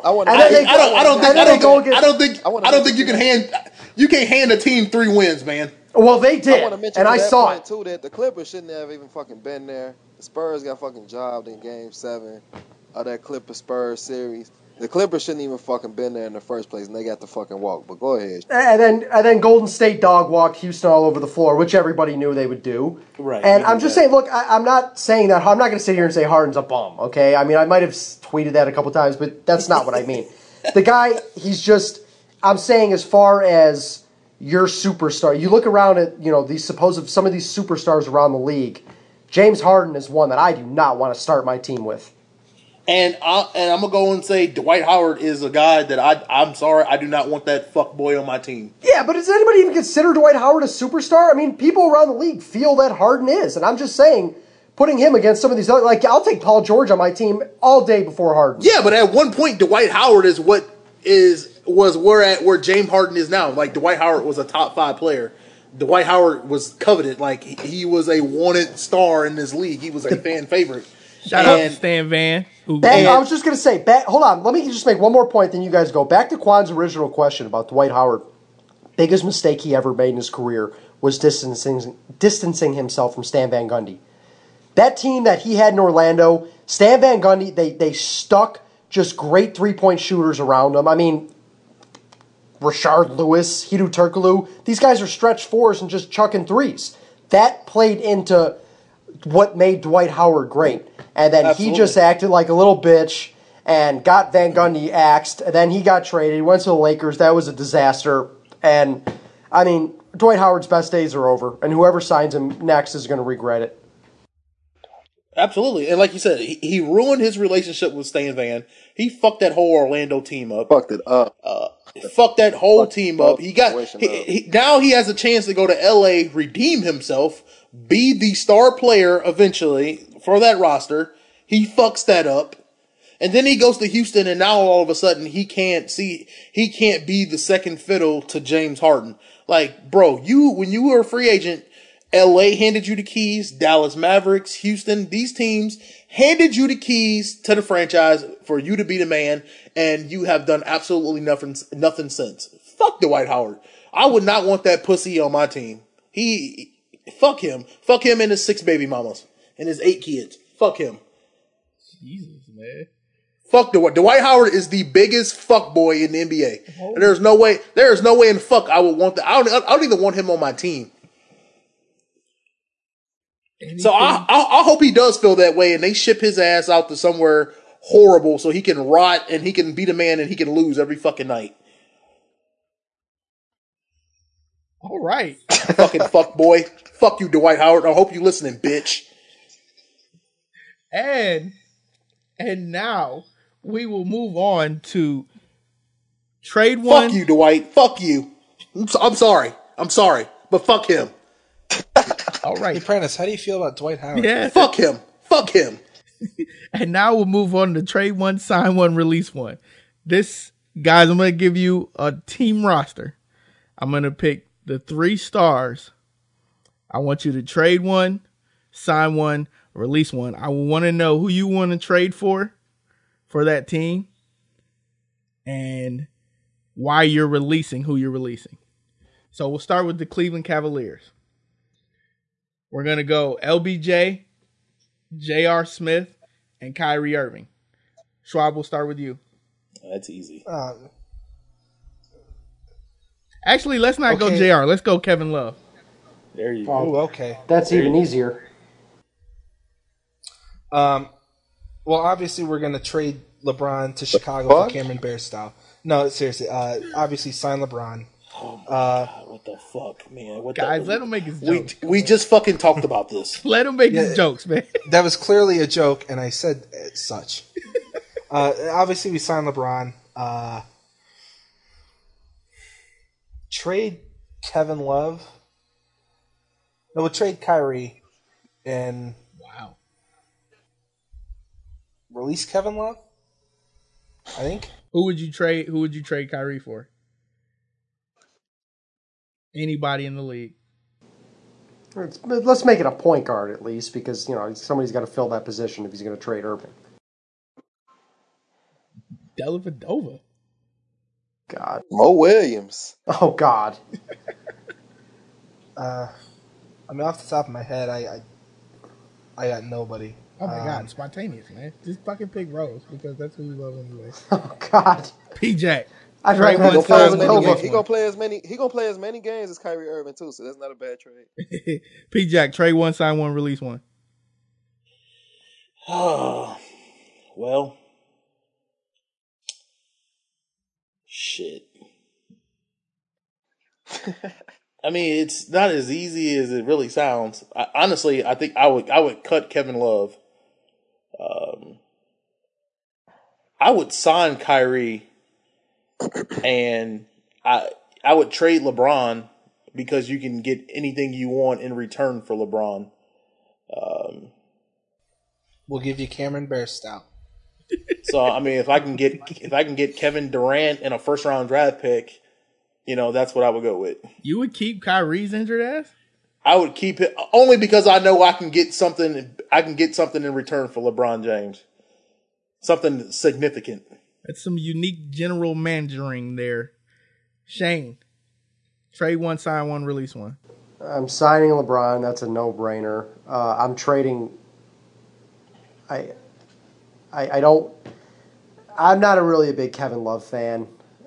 don't think you can hand a team 3 wins, man. Well, they did, I want to mention and I saw it too that the Clippers shouldn't have even fucking been there. The Spurs got fucking jobbed in Game 7 of that Clippers-Spurs series. The Clippers shouldn't even fucking been there in the first place, and they got the fucking walk. But go ahead. And then Golden State dog walked Houston all over the floor, which everybody knew they would do. Right. And I'm just saying, look, I'm not saying that. I'm not going to sit here and say Harden's a bum. Okay. I mean, I might have tweeted that a couple times, but that's not what I mean. The guy, he's just. I'm saying as far as your superstar, you look around at some of these superstars around the league. James Harden is one that I do not want to start my team with. And I'm going to go and say Dwight Howard is a guy that I'm sorry, I do not want that fuck boy on my team. Yeah, but does anybody even consider Dwight Howard a superstar? I mean, people around the league feel that Harden is. And I'm just saying, putting him against some of these other, like, I'll take Paul George on my team all day before Harden. Yeah, but at one point, Dwight Howard was where James Harden is now. Like, Dwight Howard was a top 5 player. Dwight Howard was coveted. Like, he was a wanted star in this league. He was a fan favorite. Shout out to Stan Van. I was just going to say, hold on. Let me just make one more point, then you guys go. Back to Quan's original question about Dwight Howard. Biggest mistake he ever made in his career was distancing himself from Stan Van Gundy. That team that he had in Orlando, Stan Van Gundy, they stuck just great three-point shooters around him. I mean, Rashard Lewis, Hedo Turkoglu, these guys are stretch fours and just chucking threes. That played into what made Dwight Howard great. And then He just acted like a little bitch and got Van Gundy axed. And then he got traded. He went to the Lakers. That was a disaster. And, I mean, Dwight Howard's best days are over. And whoever signs him next is going to regret it. Absolutely. And like you said, he ruined his relationship with Stan Van. He fucked that whole Orlando team up. Fucked it up. Fucked that whole team up. Now he has a chance to go to LA, redeem himself, be the star player eventually for that roster. He fucks that up. And then he goes to Houston, and now all of a sudden he can't be the second fiddle to James Harden. Like, bro, when you were a free agent, LA handed you the keys, Dallas Mavericks, Houston, these teams handed you the keys to the franchise for you to be the man, and you have done absolutely nothing since. Fuck Dwight Howard. I would not want that pussy on my team. Fuck him. Fuck him and his 6 baby mamas and his 8 kids. Fuck him. Jesus, man. Fuck Dwight Howard is the biggest fuck boy in the NBA. Oh. And there is no way in fuck I would want that. I don't even want him on my team. Anything? So I hope he does feel that way and they ship his ass out to somewhere horrible so he can rot and he can be the man and he can lose every fucking night. All right. Fucking fuck boy. Fuck you, Dwight Howard. I hope you listening, bitch. And now we will move on to trade one. Fuck you, Dwight. Fuck you. I'm sorry. But fuck him. All right. Hey, Prentice, how do you feel about Dwight Howard? Yeah. Fuck him. And now we'll move on to trade one, sign one, release one. This, guys, I'm going to give you a team roster. I'm going to pick the 3 stars. I want you to trade one, sign one, release one. I want to know who you want to trade for that team and why you're releasing who you're releasing. So we'll start with the Cleveland Cavaliers. We're going to go LBJ, J.R. Smith, and Kyrie Irving. Schwab, we'll start with you. That's easy. Actually, let's not go J.R. Let's go Kevin Love. There you Oh, go. Ooh, okay. That's even easier. Well, obviously we're going to trade LeBron to Chicago fuck? for Cameron Bairstow. No, seriously. Obviously sign LeBron. Oh my God, what the fuck, man? What Guys, the, let him make his jokes. we just fucking talked about this. Let him make Yeah. his jokes, man. That was clearly a joke, and I said such. Obviously, we signed LeBron. Trade Kevin Love. No, we'll trade Kyrie and Wow. release Kevin Love. I think. Who would you trade Kyrie for? Anybody in the league. Let's make it a point guard at least, because somebody's got to fill that position if he's going to trade Irving. Dellavedova. God. Mo Williams. Oh God. I mean, off the top of my head, I got nobody. Oh my God, spontaneous, man. Just fucking pick Rose because that's who you love anyway. Oh God. P-Jack. I'd Trade rather one have time, Dellavedova. He gonna play as many games as Kyrie Irving too, so that's not a bad trade. P-Jack, trade one, sign one, release one. Well, shit. I mean, it's not as easy as it really sounds. Honestly, I think I would cut Kevin Love. I would sign Kyrie, and I would trade LeBron because you can get anything you want in return for LeBron. We'll give you Cameron Bairstow. So I mean, if I can get Kevin Durant and a first round draft pick, that's what I would go with. You would keep Kyrie's injured ass? I would keep it only because I know I can get something. I can get something in return for LeBron James, something significant. That's some unique general managering there. Shane, trade one, sign one, release one. I'm signing LeBron. That's a no-brainer. I'm trading. I don't. I'm not really a big Kevin Love fan.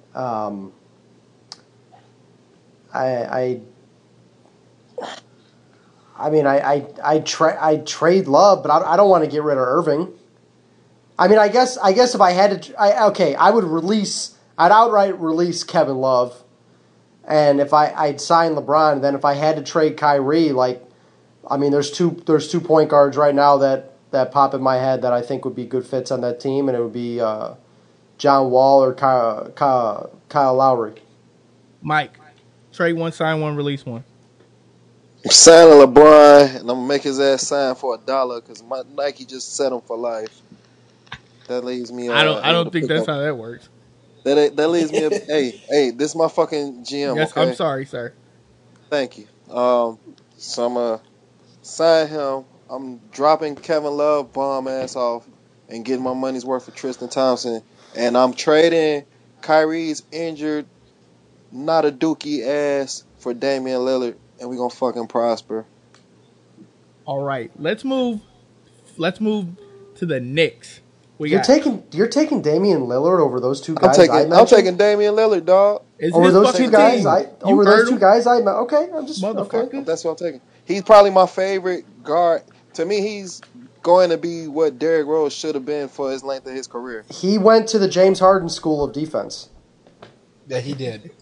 I trade Love, but I don't want to get rid of Irving. I mean, I guess if I had to, I would release. I'd outright release Kevin Love, and if I'd sign LeBron. Then if I had to trade Kyrie, there's two point guards right now that pop in my head that I think would be good fits on that team, and it would be John Wall or Kyle Lowry. Mike, trade one, sign one, release one. I'm signing LeBron, and I'm gonna make his ass sign for $1 because my Nike just set him for life. That leaves me. I don't think that's how that works. That leaves me. Hey, this is my fucking GM. Yes, okay? I'm sorry, sir. Thank you. So I'm gonna sign him. I'm dropping Kevin Love bomb ass off and getting my money's worth for Tristan Thompson, and I'm trading Kyrie's injured, not a dookie ass for Damian Lillard, and we gonna fucking prosper. All right, let's move to the Knicks. You're taking Damian Lillard over those two guys. I'm taking Damian Lillard, dog. Over those two guys. Okay, I'm just motherfucker. okay. That's what I'm taking. He's probably my favorite guard. To me, he's going to be what Derrick Rose should have been for his length of his career. He went to the James Harden School of Defense. Yeah, he did.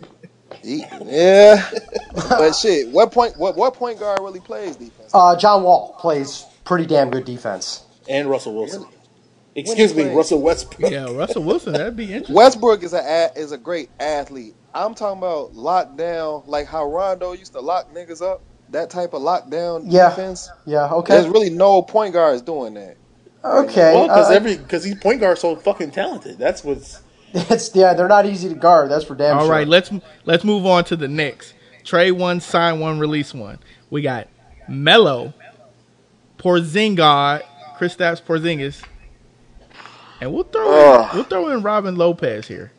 But shit, what point guard really plays defense? John Wall plays pretty damn good defense. And Russell Wilson. Excuse me, Russell Westbrook. Yeah, Russell Wilson. That'd be interesting. Westbrook is a great athlete. I'm talking about lockdown, like how Rondo used to lock niggas up. That type of lockdown defense. Yeah, okay. There's really no point guards doing that. Okay. Well, because these point guards so fucking talented. That's what's. They're not easy to guard. That's for damn sure. All right, let's move on to the Knicks. Trade one, sign one, release one. We got Melo, Porzingis, Kristaps Porzingis, and we'll throw in Robin Lopez here.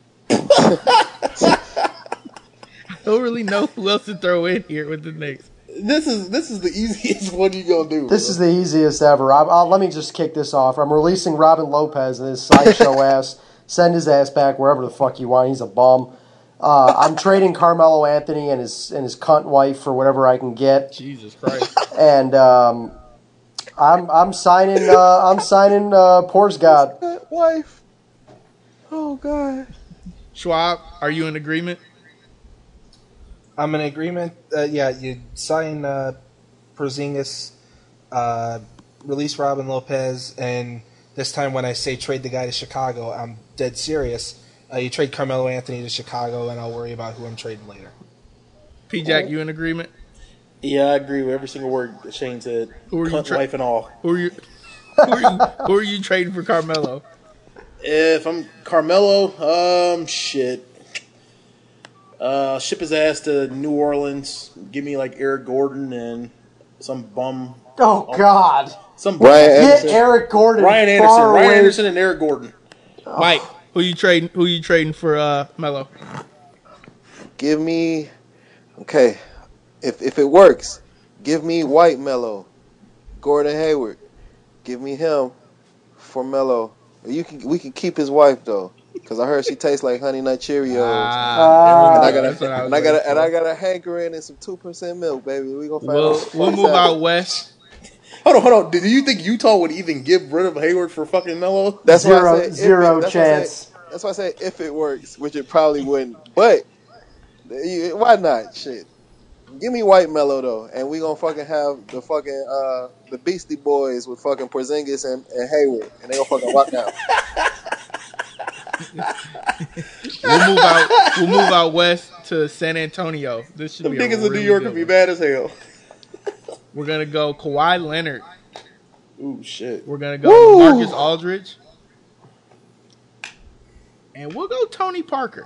I don't really know who else to throw in here with the Knicks. This is the easiest one you gonna do. This is the easiest ever. Let me just kick this off. I'm releasing Robin Lopez and his sideshow ass. Send his ass back wherever the fuck you want. He's a bum. I'm trading Carmelo Anthony and his cunt wife for whatever I can get, Jesus Christ. and I'm signing Porzingis. Wife. Oh God. Schwab, are you in agreement? I'm in agreement. Yeah, you sign Porzingis, release Robin Lopez, and this time when I say trade the guy to Chicago, I'm dead serious. You trade Carmelo Anthony to Chicago, and I'll worry about who I'm trading later. P-Jack, you in agreement? Yeah, I agree with every single word that Shane said. Who are you Cunt wife and all. Who are you trading for Carmelo? If I'm Carmelo, shit. Ship his ass to New Orleans. Give me like Eric Gordon and some bum. Oh God! Some bum. Ryan Get Anderson. Eric Gordon. Ryan Anderson. far Ryan away. Anderson and Eric Gordon. Mike, who you trading for Melo? Give me, okay, if it works, give me White Melo, Gordon Hayward. Give me him for Melo. We can keep his wife though, because I heard she tastes like Honey Nut Cheerios. And I got a hankering and some 2% milk, baby. We gonna find We'll move out west. Hold on. Do you think Utah would even give rid of Hayward for fucking Melo? That's why I said Zero chance. That's why I say if it works, which it probably wouldn't. But why not? Shit. Give me White Melo though, and we gonna fucking have the fucking the Beastie Boys with fucking Porzingis and Hayward, and they gonna fucking rock out. We'll move out west to San Antonio. This should Some be niggas a in New really York good would be one. mad as hell. We're gonna go Kawhi Leonard. Ooh, shit. We're gonna go Marcus Aldridge, and we'll go Tony Parker.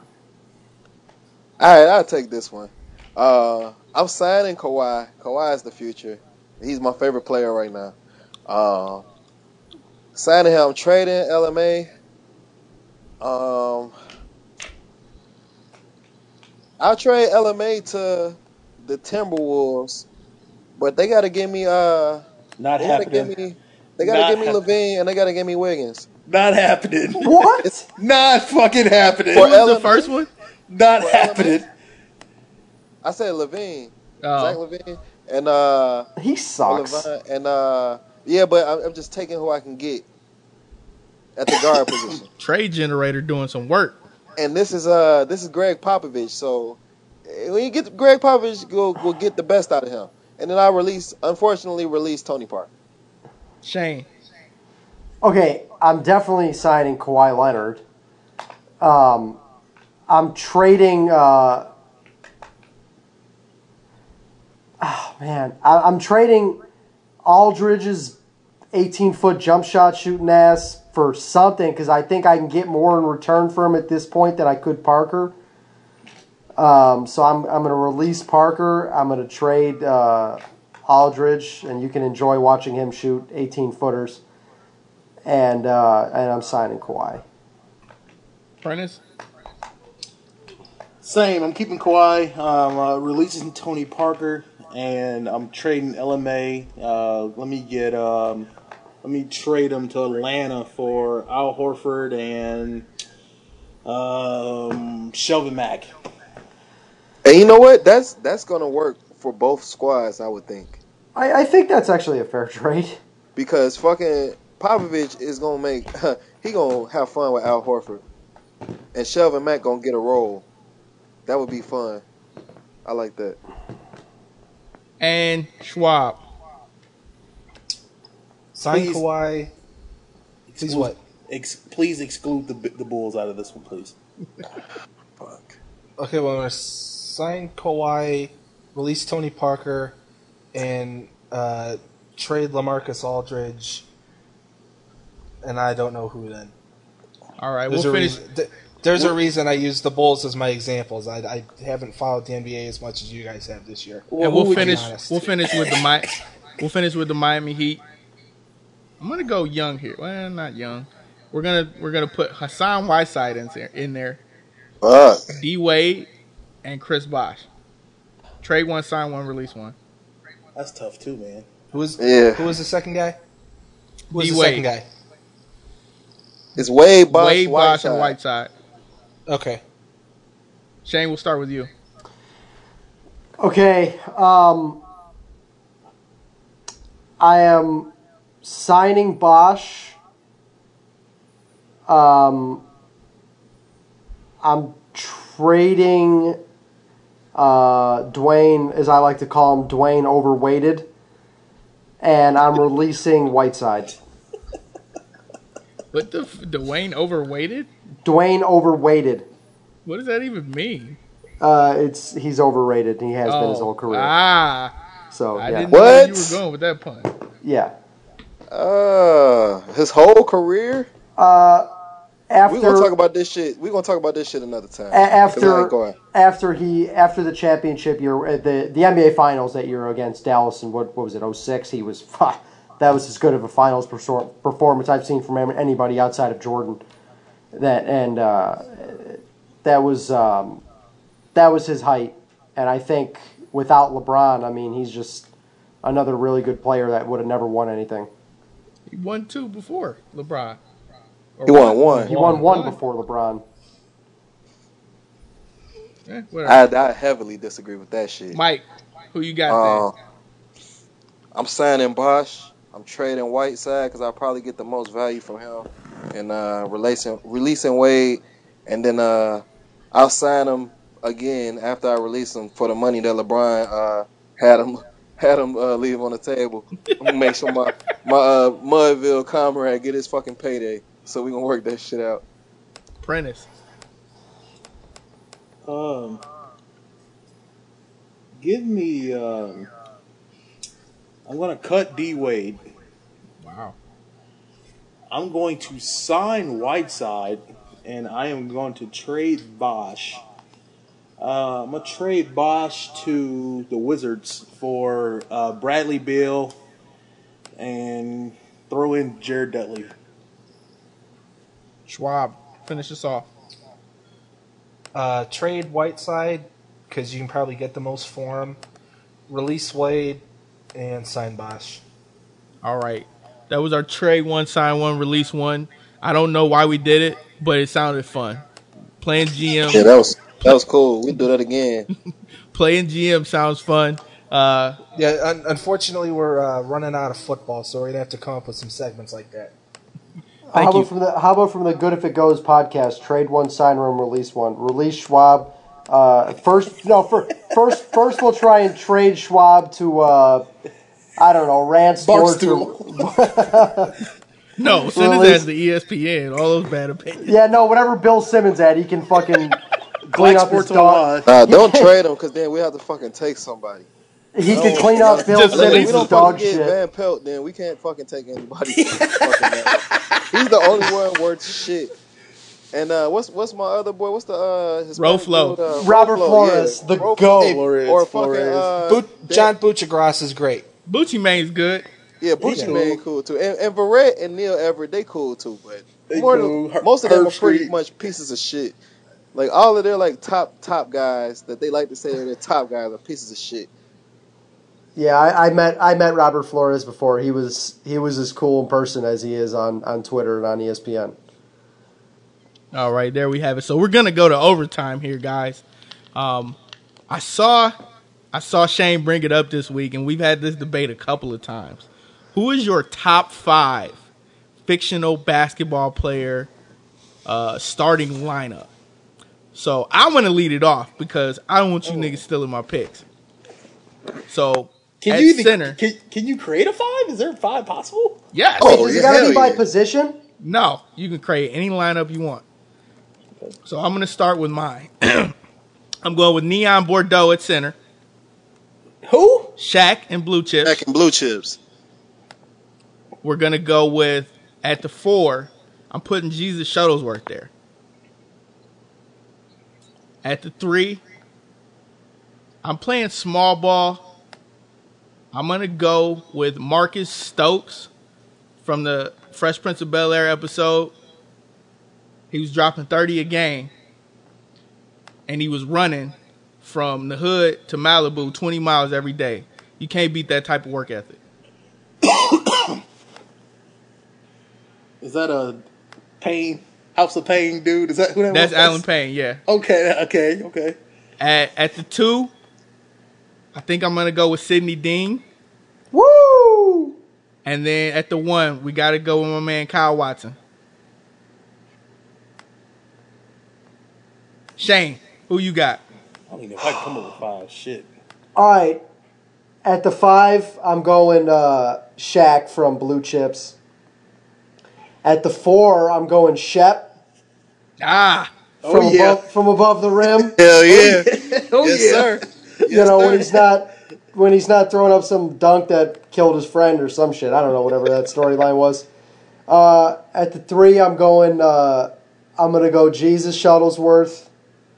All right, I'll take this one. I'm signing Kawhi. Kawhi is the future. He's my favorite player right now. Signing him, trading LMA. I'll trade LMA to the Timberwolves, but they gotta give me Not they gotta happening. give me Levine and they gotta give me Wiggins. Not happening. What? Not fucking happening. For Who was the LMA? first one? Not For happening. I said Levine, Oh. Zach Levine, and He sucks. Levine, and yeah, but I'm just taking who I can get at the guard position. Trade generator doing some work. And this is Greg Popovich. So when you get Greg Popovich, we'll get the best out of him. And then unfortunately release Tony Parker. Shane. Okay, I'm definitely signing Kawhi Leonard. I'm trading. I'm trading Aldridge's 18-foot jump shot shooting ass for something because I think I can get more in return for him at this point than I could Parker. So I'm going to release Parker. I'm going to trade Aldridge, and you can enjoy watching him shoot 18-footers. And I'm signing Kawhi. Prentice. Same. I'm keeping Kawhi. Releasing Tony Parker, and I'm trading LMA. Let me trade him to Atlanta for Al Horford and Shelvin Mack. And you know what? That's gonna work for both squads, I would think. I think that's actually a fair trade. Because fucking Popovich is gonna he gonna have fun with Al Horford. And Shelvin Mack gonna get a role. That would be fun. I like that. And Schwab. Sign Please. Kawhi. Please what? Please exclude the Bulls out of this one, please. Fuck. Okay, well, I'm going to sign Kawhi, release Tony Parker, and trade LaMarcus Aldridge. And I don't know who then. All right, There's we'll a finish. reason. There's a reason I use the Bulls as my examples. I haven't followed the NBA as much as you guys have this year. And who would you finish. be honest? We'll finish with the Miami Heat. I'm gonna go young here. Well, not young. We're gonna put Hassan Whiteside in there. Fuck. D Wade and Chris Bosh. Trade one, sign one, release one. That's tough too, man. Who was Yeah. the second guy? Who was the D-Wade. second guy? It's Wade, Bosh, Wade, Bosh, and Whiteside. Whiteside. Okay. Shane, we'll start with you. Okay. I am signing Bosch. I'm trading Dwayne, as I like to call him, Dwayne Overweighted. And I'm releasing Whiteside. What the Dwayne Overweighted? Dwayne Overweighted. What does that even mean? He's overrated. He has been his whole career. So I yeah. didn't know where you were going with that pun. Yeah. His whole career. After We're gonna talk about this shit. We're gonna talk about this shit another time. After the championship year, the NBA Finals that year against Dallas, and what was it, 06? He was that was as good of a finals performance I've seen from anybody outside of Jordan. That was his height, and I think without LeBron, I mean, he's just another really good player that would have never won anything. He won 2 before LeBron. He won 1. He won 1 before LeBron. I heavily disagree with that shit. Mike, who you got there? I'm signing Bosch. I'm trading Whiteside because I'll probably get the most value from him. And releasing Wade. And then I'll sign him again after I release him for the money that LeBron had him leave on the table. I'm going to make sure my Mudville comrade get his fucking payday. So we're going to work that shit out. Prentice. Give me. I'm going to cut D Wade. Wow. I'm going to sign Whiteside, and I am going to trade Bosch. I'm going to trade Bosch to the Wizards for Bradley Beal and throw in Jared Dudley. Schwab, finish us off. Trade Whiteside because you can probably get the most for him. Release Wade and sign Bosch. All right. That was our trade 1, sign 1, release 1. I don't know why we did it, but it sounded fun. Playing GM. Yeah, that was cool. We do that again. Playing GM sounds fun. Unfortunately, we're running out of football, so we're gonna have to come up with some segments like that. How about from the Good If It Goes podcast? Trade 1, sign 1, release 1. Release Schwab. First we'll try and trade Schwab to I don't know, Rance Barstool. No, Simmons has the ESPN. All those bad opinions. Yeah, no, whatever Bill Simmons had, he can fucking clean up his dog. Don't trade him because then we have to fucking take somebody. He can clean up Bill Simmons' dog shit. We don't get Van Pelt, then we can't fucking take anybody. He's the only one worth shit. And what's my other boy? What's the Roflo? Robert Flores, the GOAT. Or fucking John Buccigross is great. Bucci Mane's good. Yeah, Bucci Mane cool too. And Verrett and Neil Everett, they cool too, but most of them are pretty much pieces of shit. Like all of their like top guys that they like to say are their top guys are pieces of shit. Yeah, I met Robert Flores before. He was as cool in person as he is on Twitter and on ESPN. All right, there we have it. So we're gonna go to overtime here, guys. I saw Shane bring it up this week, and we've had this debate a couple of times. Who is your top 5 fictional basketball player starting lineup? So I'm gonna lead it off because I don't want you niggas stealing my picks. So can you create a 5? Is there 5 possible? Yes. Does it gotta be by position? No, you can create any lineup you want. So I'm gonna start with mine. I'm going with Neon Bordeaux at center. Who? Shaq and Blue Chips. Shaq and Blue Chips. We're going to go with, at the 4, I'm putting Jesus Shuttlesworth there. At the 3, I'm playing small ball. I'm going to go with Marcus Stokes from the Fresh Prince of Bel-Air episode. He was dropping 30 a game, and he was running from the hood to Malibu 20 miles every day. You can't beat that type of work ethic. Is that a pain House of Pain dude. Is that who that That's was? Alan Payne, yeah. Okay. At the 2, I think I'm going to go with Sidney Dean. Woo! And then at the 1, we got to go with my man Kyle Watson. Shane, who you got? I don't even know if I can come up with 5. Shit. All right. At the 5, I'm going Shaq from Blue Chips. At the 4, I'm going Shep Ah, from above the rim. Hell yeah. Yes, sir. You know, when he's not throwing up some dunk that killed his friend or some shit. I don't know, whatever that storyline was. At the 3, I'm gonna go Jesus Shuttlesworth.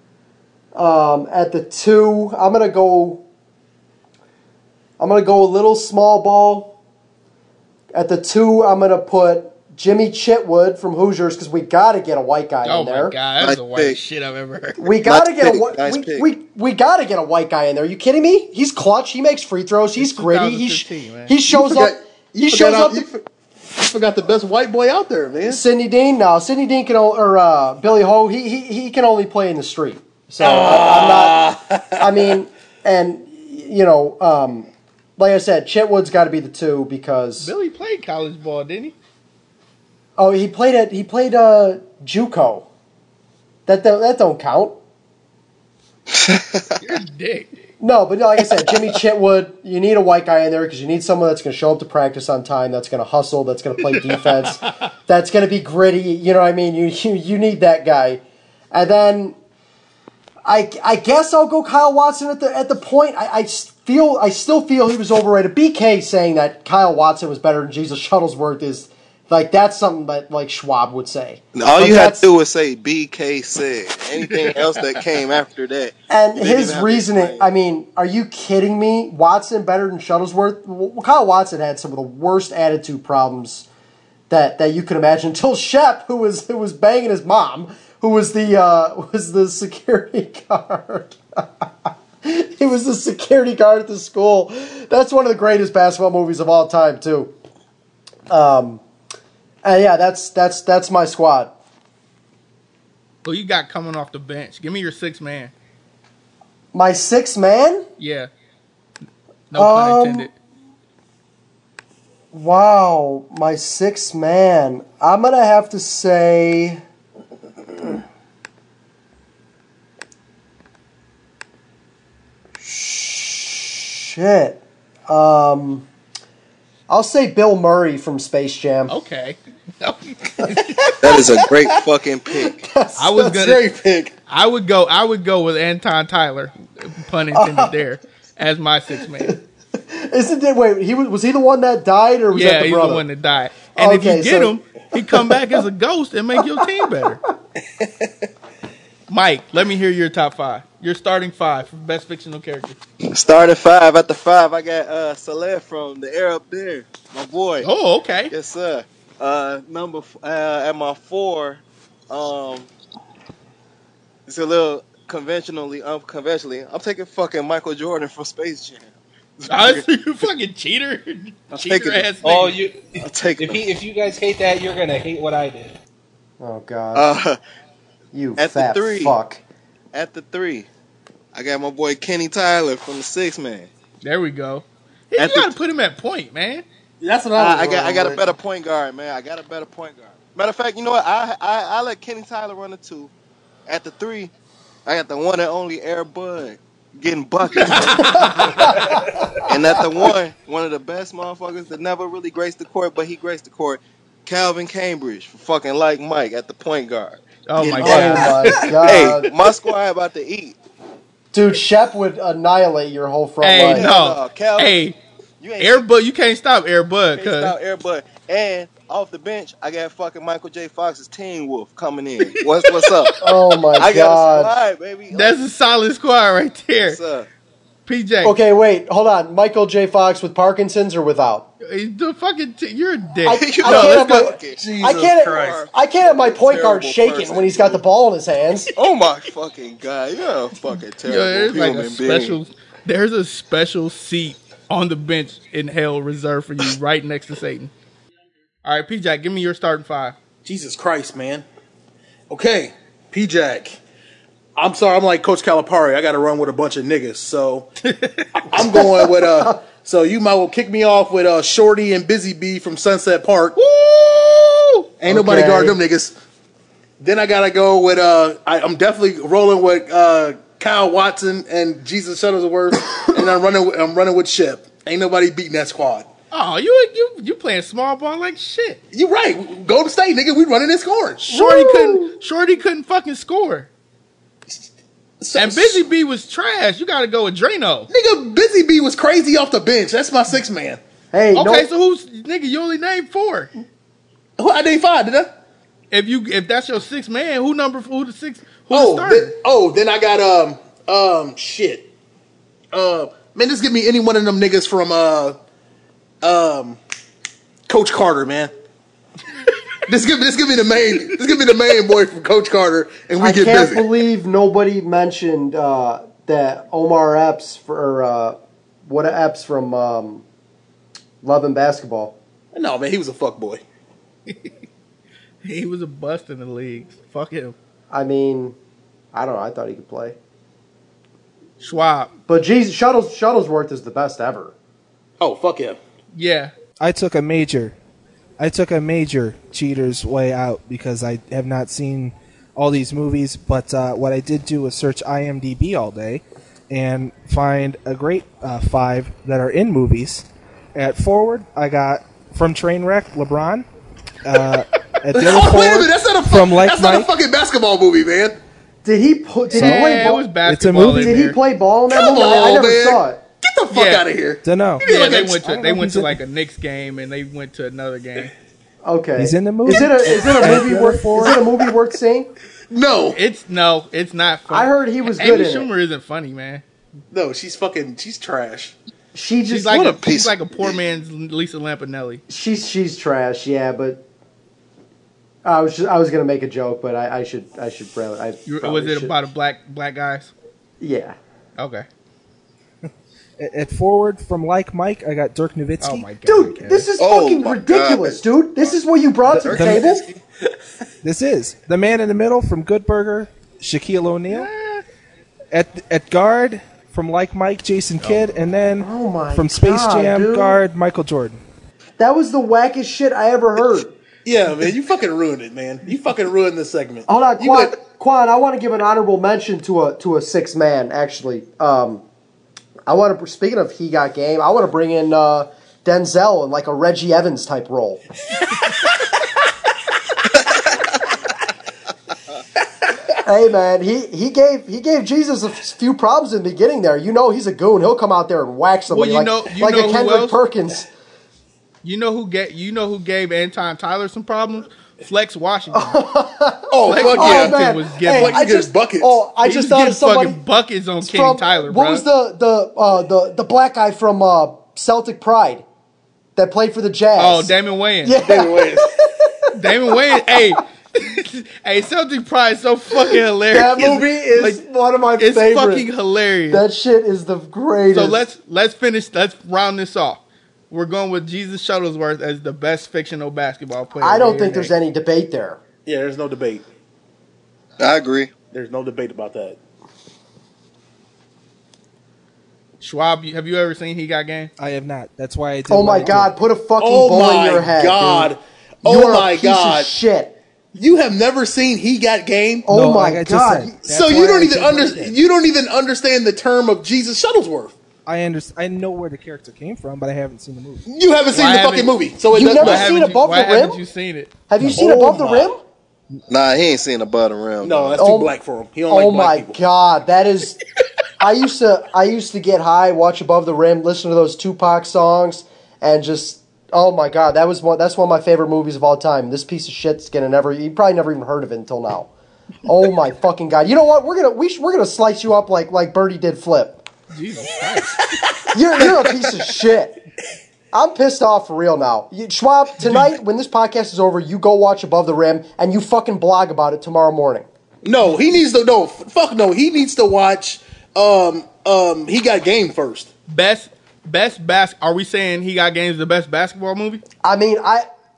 At the 2, I'm gonna go a little small ball. At the 2, I'm gonna put Jimmy Chitwood from Hoosiers because we got to get a white guy in there. Oh my God, that's the Nice whitest pick. shit I've ever heard. We got to get Nice we got to get a white guy in there. Are you kidding me? He's clutch. He makes free throws. He's gritty. 2015, man. He shows up. He shows up. You forgot the best white boy out there, man. Sidney Dean. No, Sidney Dean Billy Ho. He can only play in the street. So I'm not. I mean, and you know, like I said, Chitwood's got to be the 2 because Billy played college ball, didn't he? oh, he played JUCO. That don't count. You're a dick. No, but like I said, Jimmy Chitwood, you need a white guy in there because you need someone that's going to show up to practice on time, that's going to hustle, that's going to play defense, that's going to be gritty. You know what I mean? You need that guy. And then I guess I'll go Kyle Watson at the point. I still feel he was overrated. BK saying that Kyle Watson was better than Jesus Shuttlesworth is like that's something that like Schwab would say. All you had to do was say BK said. Anything else that came after that. And you didn't his even have to reasoning, explain. I mean, are you kidding me? Watson better than Shuttlesworth? Well, Kyle Watson had some of the worst attitude problems that you could imagine until Shep, who was banging his mom, who was the security guard. He was the security guard at the school. That's one of the greatest basketball movies of all time, too. And yeah, that's my squad. Who you got coming off the bench? Give me your 6th man. My 6th man? Yeah. No pun intended. Wow, my 6th man. I'm gonna have to say. Shit. I'll say Bill Murray from Space Jam. Okay. That is a great fucking pick. I was gonna. Great pick. I would go with Anton Tyler, pun intended there, as my 6th man. Isn't it? Wait, was he the one that died, or was that Yeah, the he's brother? the one that died. And if Okay, you get so- him, he come back as a ghost and make your team better. Mike, let me hear your top 5. Your starting 5 for best fictional character. Starting 5. At the 5, I got Saleh from The Air Up There. My boy. Oh, okay. Yes, sir. At my 4, it's a little unconventionally. I'm taking fucking Michael Jordan from Space Jam. You fucking cheater. Cheater ass Oh, nigga. I'll take if you guys hate that, you're gonna hate what I did. Oh God, you at the fat 3. fuck. At the 3, I got my boy Kenny Tyler from the 6 man. There we go. You At gotta the- put him at point, man. That's what I got a better point guard, man. I got a better point guard. Matter of fact, you know what? I let Kenny Tyler run the 2. At the 3, I got the one and only Air Bud getting buckets. And at the 1 of the best motherfuckers that never really graced the court, but he graced the court, Calvin Cambridge for fucking like Mike at the point guard. Oh my Oh god. my God, Hey, my squad about to eat. dude, Shep would annihilate your whole front Hey, line. no. Calvin, Hey, you ain't Air Bud, you can't stop Air Bud, Can't stop cuz. Air Bud. And off the bench, I got fucking Michael J. Fox's Teen Wolf coming in. What's up? Oh my I got God. a squad, baby. That's a solid squad right there. What's up? PJ. Okay, wait, hold on. Michael J. Fox with Parkinson's or without? The fucking you're a dick. I You can't know, have my- okay. I can't have my point guard Terrible shaking person. when he's got the ball in his hands. Oh my fucking god, you're a fucking Yo, terrible there's like human a special. being. There's a special seat on the bench in hell reserved for you, right next to Satan. All right, PJ, give me your starting 5. Jesus Christ, man. Okay, P-Jack. I'm sorry, I'm like Coach Calipari. I got to run with a bunch of niggas. So I'm going with so you might well kick me off with Shorty and Busy Bee from Sunset Park. Woo! Ain't nobody guarding them niggas. Then I gotta go with I'm definitely rolling with Kyle Watson and Jesus Shuttlesworth, and I'm running with Shep. Ain't nobody beating that squad. Oh, you playing small ball like shit. You right. Golden State, nigga, we running and scoring. Shorty couldn't fucking score. So, And Busy Bee was trash. You got to go with Drano. Nigga, Busy Bee was crazy off the bench. That's my sixth man. Hey, Okay, so who's nigga? You only named 4. Who I named 5, did I? If that's your sixth man, who the sixth? Who's the starter? Then I got shit. Man, just give me any one of them niggas from Coach Carter, man. Just give me the main boy from Coach Carter, and we get busy. I can't believe nobody mentioned that Omar Epps Epps from Love and Basketball. No, man, he was a fuck boy. He was a bust in the leagues. Fuck him. I mean, I don't know. I thought he could play. Schwab. But geez, Shuttlesworth is the best ever. Oh, fuck him. Yeah. I took a major cheater's way out because I have not seen all these movies. But what I did do was search IMDb all day and find a great 5 that are in movies. At forward, I got from Trainwreck, LeBron. At the other wait a minute, that's not a fucking basketball movie, man. Did he play ball? It was basketball. It's a movie. Did he play ball in that movie? I never saw it. Get the fuck out of here. Don't know. Yeah, they went to like a Knicks game and they went to another game. Okay. He's in the movie. Is it a movie worth seeing? No. It's not funny. I heard he was good Amy in Schumer isn't funny, man. No, she's trash. She's like a poor man's Lisa Lampanelli. She's trash, yeah, but I was gonna make a joke, but I should rather. Was it about a black guys? Yeah. Okay. At forward from Like Mike, I got Dirk Nowitzki. Oh my god, dude, this is fucking ridiculous, dude. This is what you brought to the table. This is the man in the middle from Good Burger, Shaquille O'Neal. At guard from Like Mike, Jason Kidd, and then from Space Jam, dude. Guard Michael Jordan. That was the wackest shit I ever heard. Yeah, man, you fucking ruined it, man. You fucking ruined this segment. Hold on, Quan, I want to give an honorable mention to a sixth man, actually. Speaking of He Got Game, I want to bring in Denzel in like a Reggie Evans type role. Hey man, he gave Jesus a few problems in the beginning there. You know he's a goon. He'll come out there and whack somebody like a Kendrick Perkins. You know who gave Anton Tyler some problems? Flex Washington. Washington was giving buckets. I just thought of somebody fucking buckets on King Tyler. What was the black guy from Celtic Pride that played for the Jazz? Oh, Damon Wayans. Yeah. Damon Wayans. Hey, Celtic Pride is so fucking hilarious. That movie is one of my favorites. It's fucking hilarious. That shit is the greatest. So let's round this off. We're going with Jesus Shuttlesworth as the best fictional basketball player. I don't think there's any debate there. Yeah, there's no debate. I agree. There's no debate about that. Schwab, have you ever seen He Got Game? I have not. That's why I did. Oh my god, put a fucking ball in your head. Dude. Oh my god. Of shit. You have never seen He Got Game? Oh my god. So you don't even understand the term of Jesus Shuttlesworth. I know where the character came from, but I haven't seen the movie. You haven't seen the fucking movie. So You've never seen Above the Rim? Why haven't you seen it? Have you seen Above the Rim? Nah, he ain't seen Above the Rim. No, that's too black for him. He don't like black people. Oh my god, that is. I used to get high, watch Above the Rim, listen to those Tupac songs, and just oh my god, that's one of my favorite movies of all time. This piece of shit's you probably never even heard of it until now. Oh my fucking god! You know what? We're gonna slice you up like Birdie did Flip. Jesus Christ! You're a piece of shit. I'm pissed off for real now. Schwab, tonight when this podcast is over, you go watch Above the Rim and you fucking blog about it tomorrow morning. No, he needs to He needs to watch He Got Game first. Are we saying He Got Game is the best basketball movie? I mean,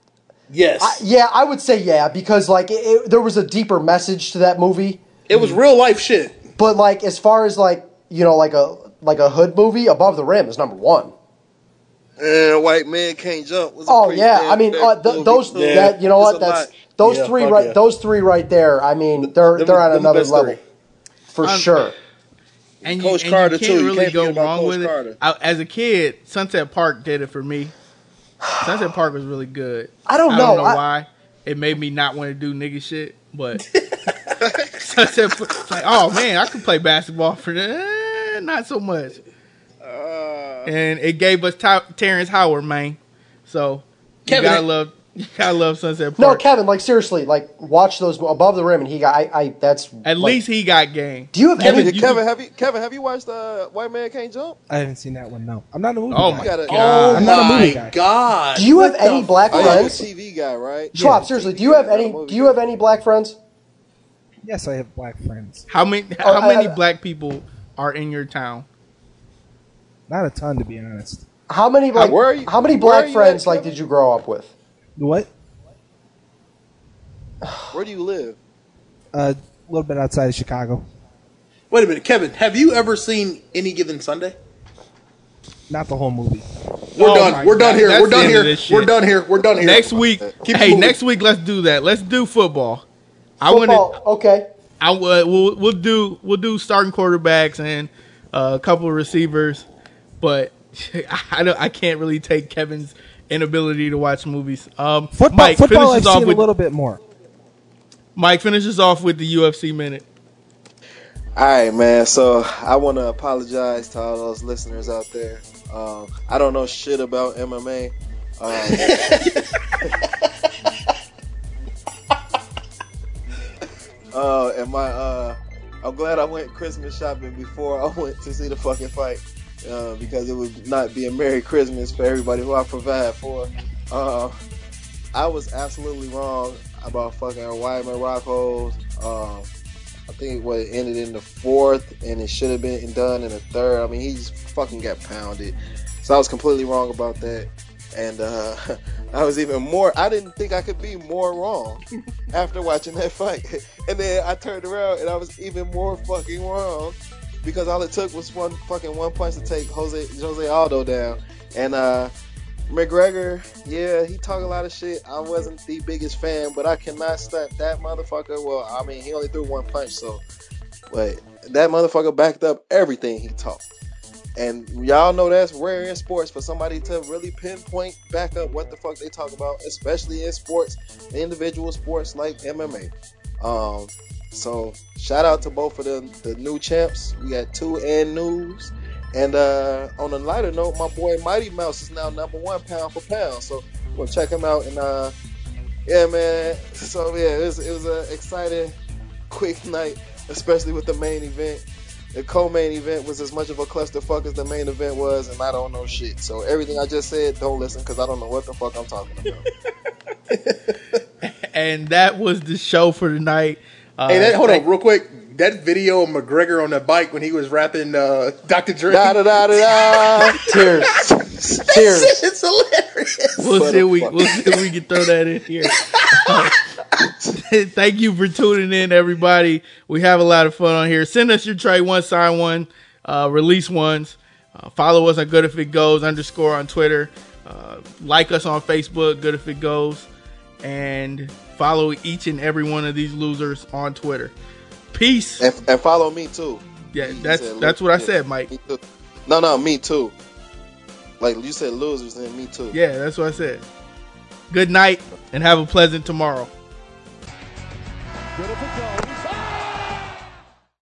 Yes. I would say because like there was a deeper message to that movie. It was real life shit. But like as far as like like a hood movie, Above the Rim is number one. And White Man Can't Jump was I mean those that those three those three right there. I mean they're on another level for sure. And Coach you Carter, can't too. You really can't go forget about wrong Coach with Carter. it. As a kid, Sunset Park did it for me. Sunset Park was really good. I don't know why. It made me not want to do nigga shit, but Sunset Park, it's like, oh man, I could play basketball for that. Not so much. And it gave us Terrence Howard, man. So you gotta love Sunset Park. No, Kevin, like seriously, like watch those Above the Rim, and he got that's at least he got game. Do you have any? Kevin, have you watched White Man Can't Jump? I haven't seen that one. No, I'm not a movie. Oh guy. my God. Oh I'm not a movie guy. my God. Do you have any black You're a friends? TV guy, right? Schwab, seriously, do you have any? Do you have any black friends? Yes, I have black friends. How many black people are in your town? Not a ton, to be honest. How many how many black friends like did you grow up with? What? Where do you live? A little bit outside of Chicago. Wait a minute, Kevin. Have you ever seen Any Given Sunday? Not the whole movie. We're done. my We're done God. here. That's We're done the end here. of this shit. We're done here. We're done here. Next week, moving. next week, let's do that. Let's do football. Okay. We'll do starting quarterbacks and a couple of receivers, but I can't really take Kevin's inability to watch movies. Football Mike I've finishes off seen with a little bit more. Mike finishes off with the UFC minute. All right, man. So I want to apologize to all those listeners out there. I don't know shit about MMA. I'm glad I went Christmas shopping before I went to see the fucking fight, because it would not be a Merry Christmas for everybody who I provide for. I was absolutely wrong about fucking Weidman Rockhold. I think it ended in the fourth, and it should have been done in the third. I mean, he just fucking got pounded. So I was completely wrong about that. And I was even more, I didn't think I could be more wrong after watching that fight. And then I turned around and I was even more fucking wrong, because all it took was one punch to take Jose Aldo down. And McGregor, yeah, he talk a lot of shit. I wasn't the biggest fan, but I cannot stunt that motherfucker. Well, I mean, he only threw one punch, but that motherfucker backed up everything he talked. And y'all know that's rare in sports for somebody to really pinpoint back up what the fuck they talk about, especially in sports, individual sports like MMA. So shout out to both of the new champs. We got 2 and news. And on a lighter note, my boy Mighty Mouse is now #1 pound for pound. So we'll check him out. And yeah, man. So yeah, it was an exciting, quick night, especially with the main event. The co-main event was as much of a clusterfuck as the main event was, and I don't know shit. So everything I just said, don't listen, because I don't know what the fuck I'm talking about. And that was the show for tonight. Hey, hold on real quick. That video of McGregor on the bike when he was rapping Dr. Dre. Da da da da da. Tears. It's hilarious. We'll see if we can throw that in here. Thank you for tuning in, everybody. We have a lot of fun on here. Send us your trade one, sign one, release ones. Follow us on Good If It Goes _ on Twitter. Like us on Facebook, Good If It Goes. And follow each and every one of these losers on Twitter. Peace. And follow me too. Yeah, that's what I said, Mike. Me too. No, me too. Like you said, losers, and me too. Yeah, that's what I said. Good night, and have a pleasant tomorrow. Good if it goes.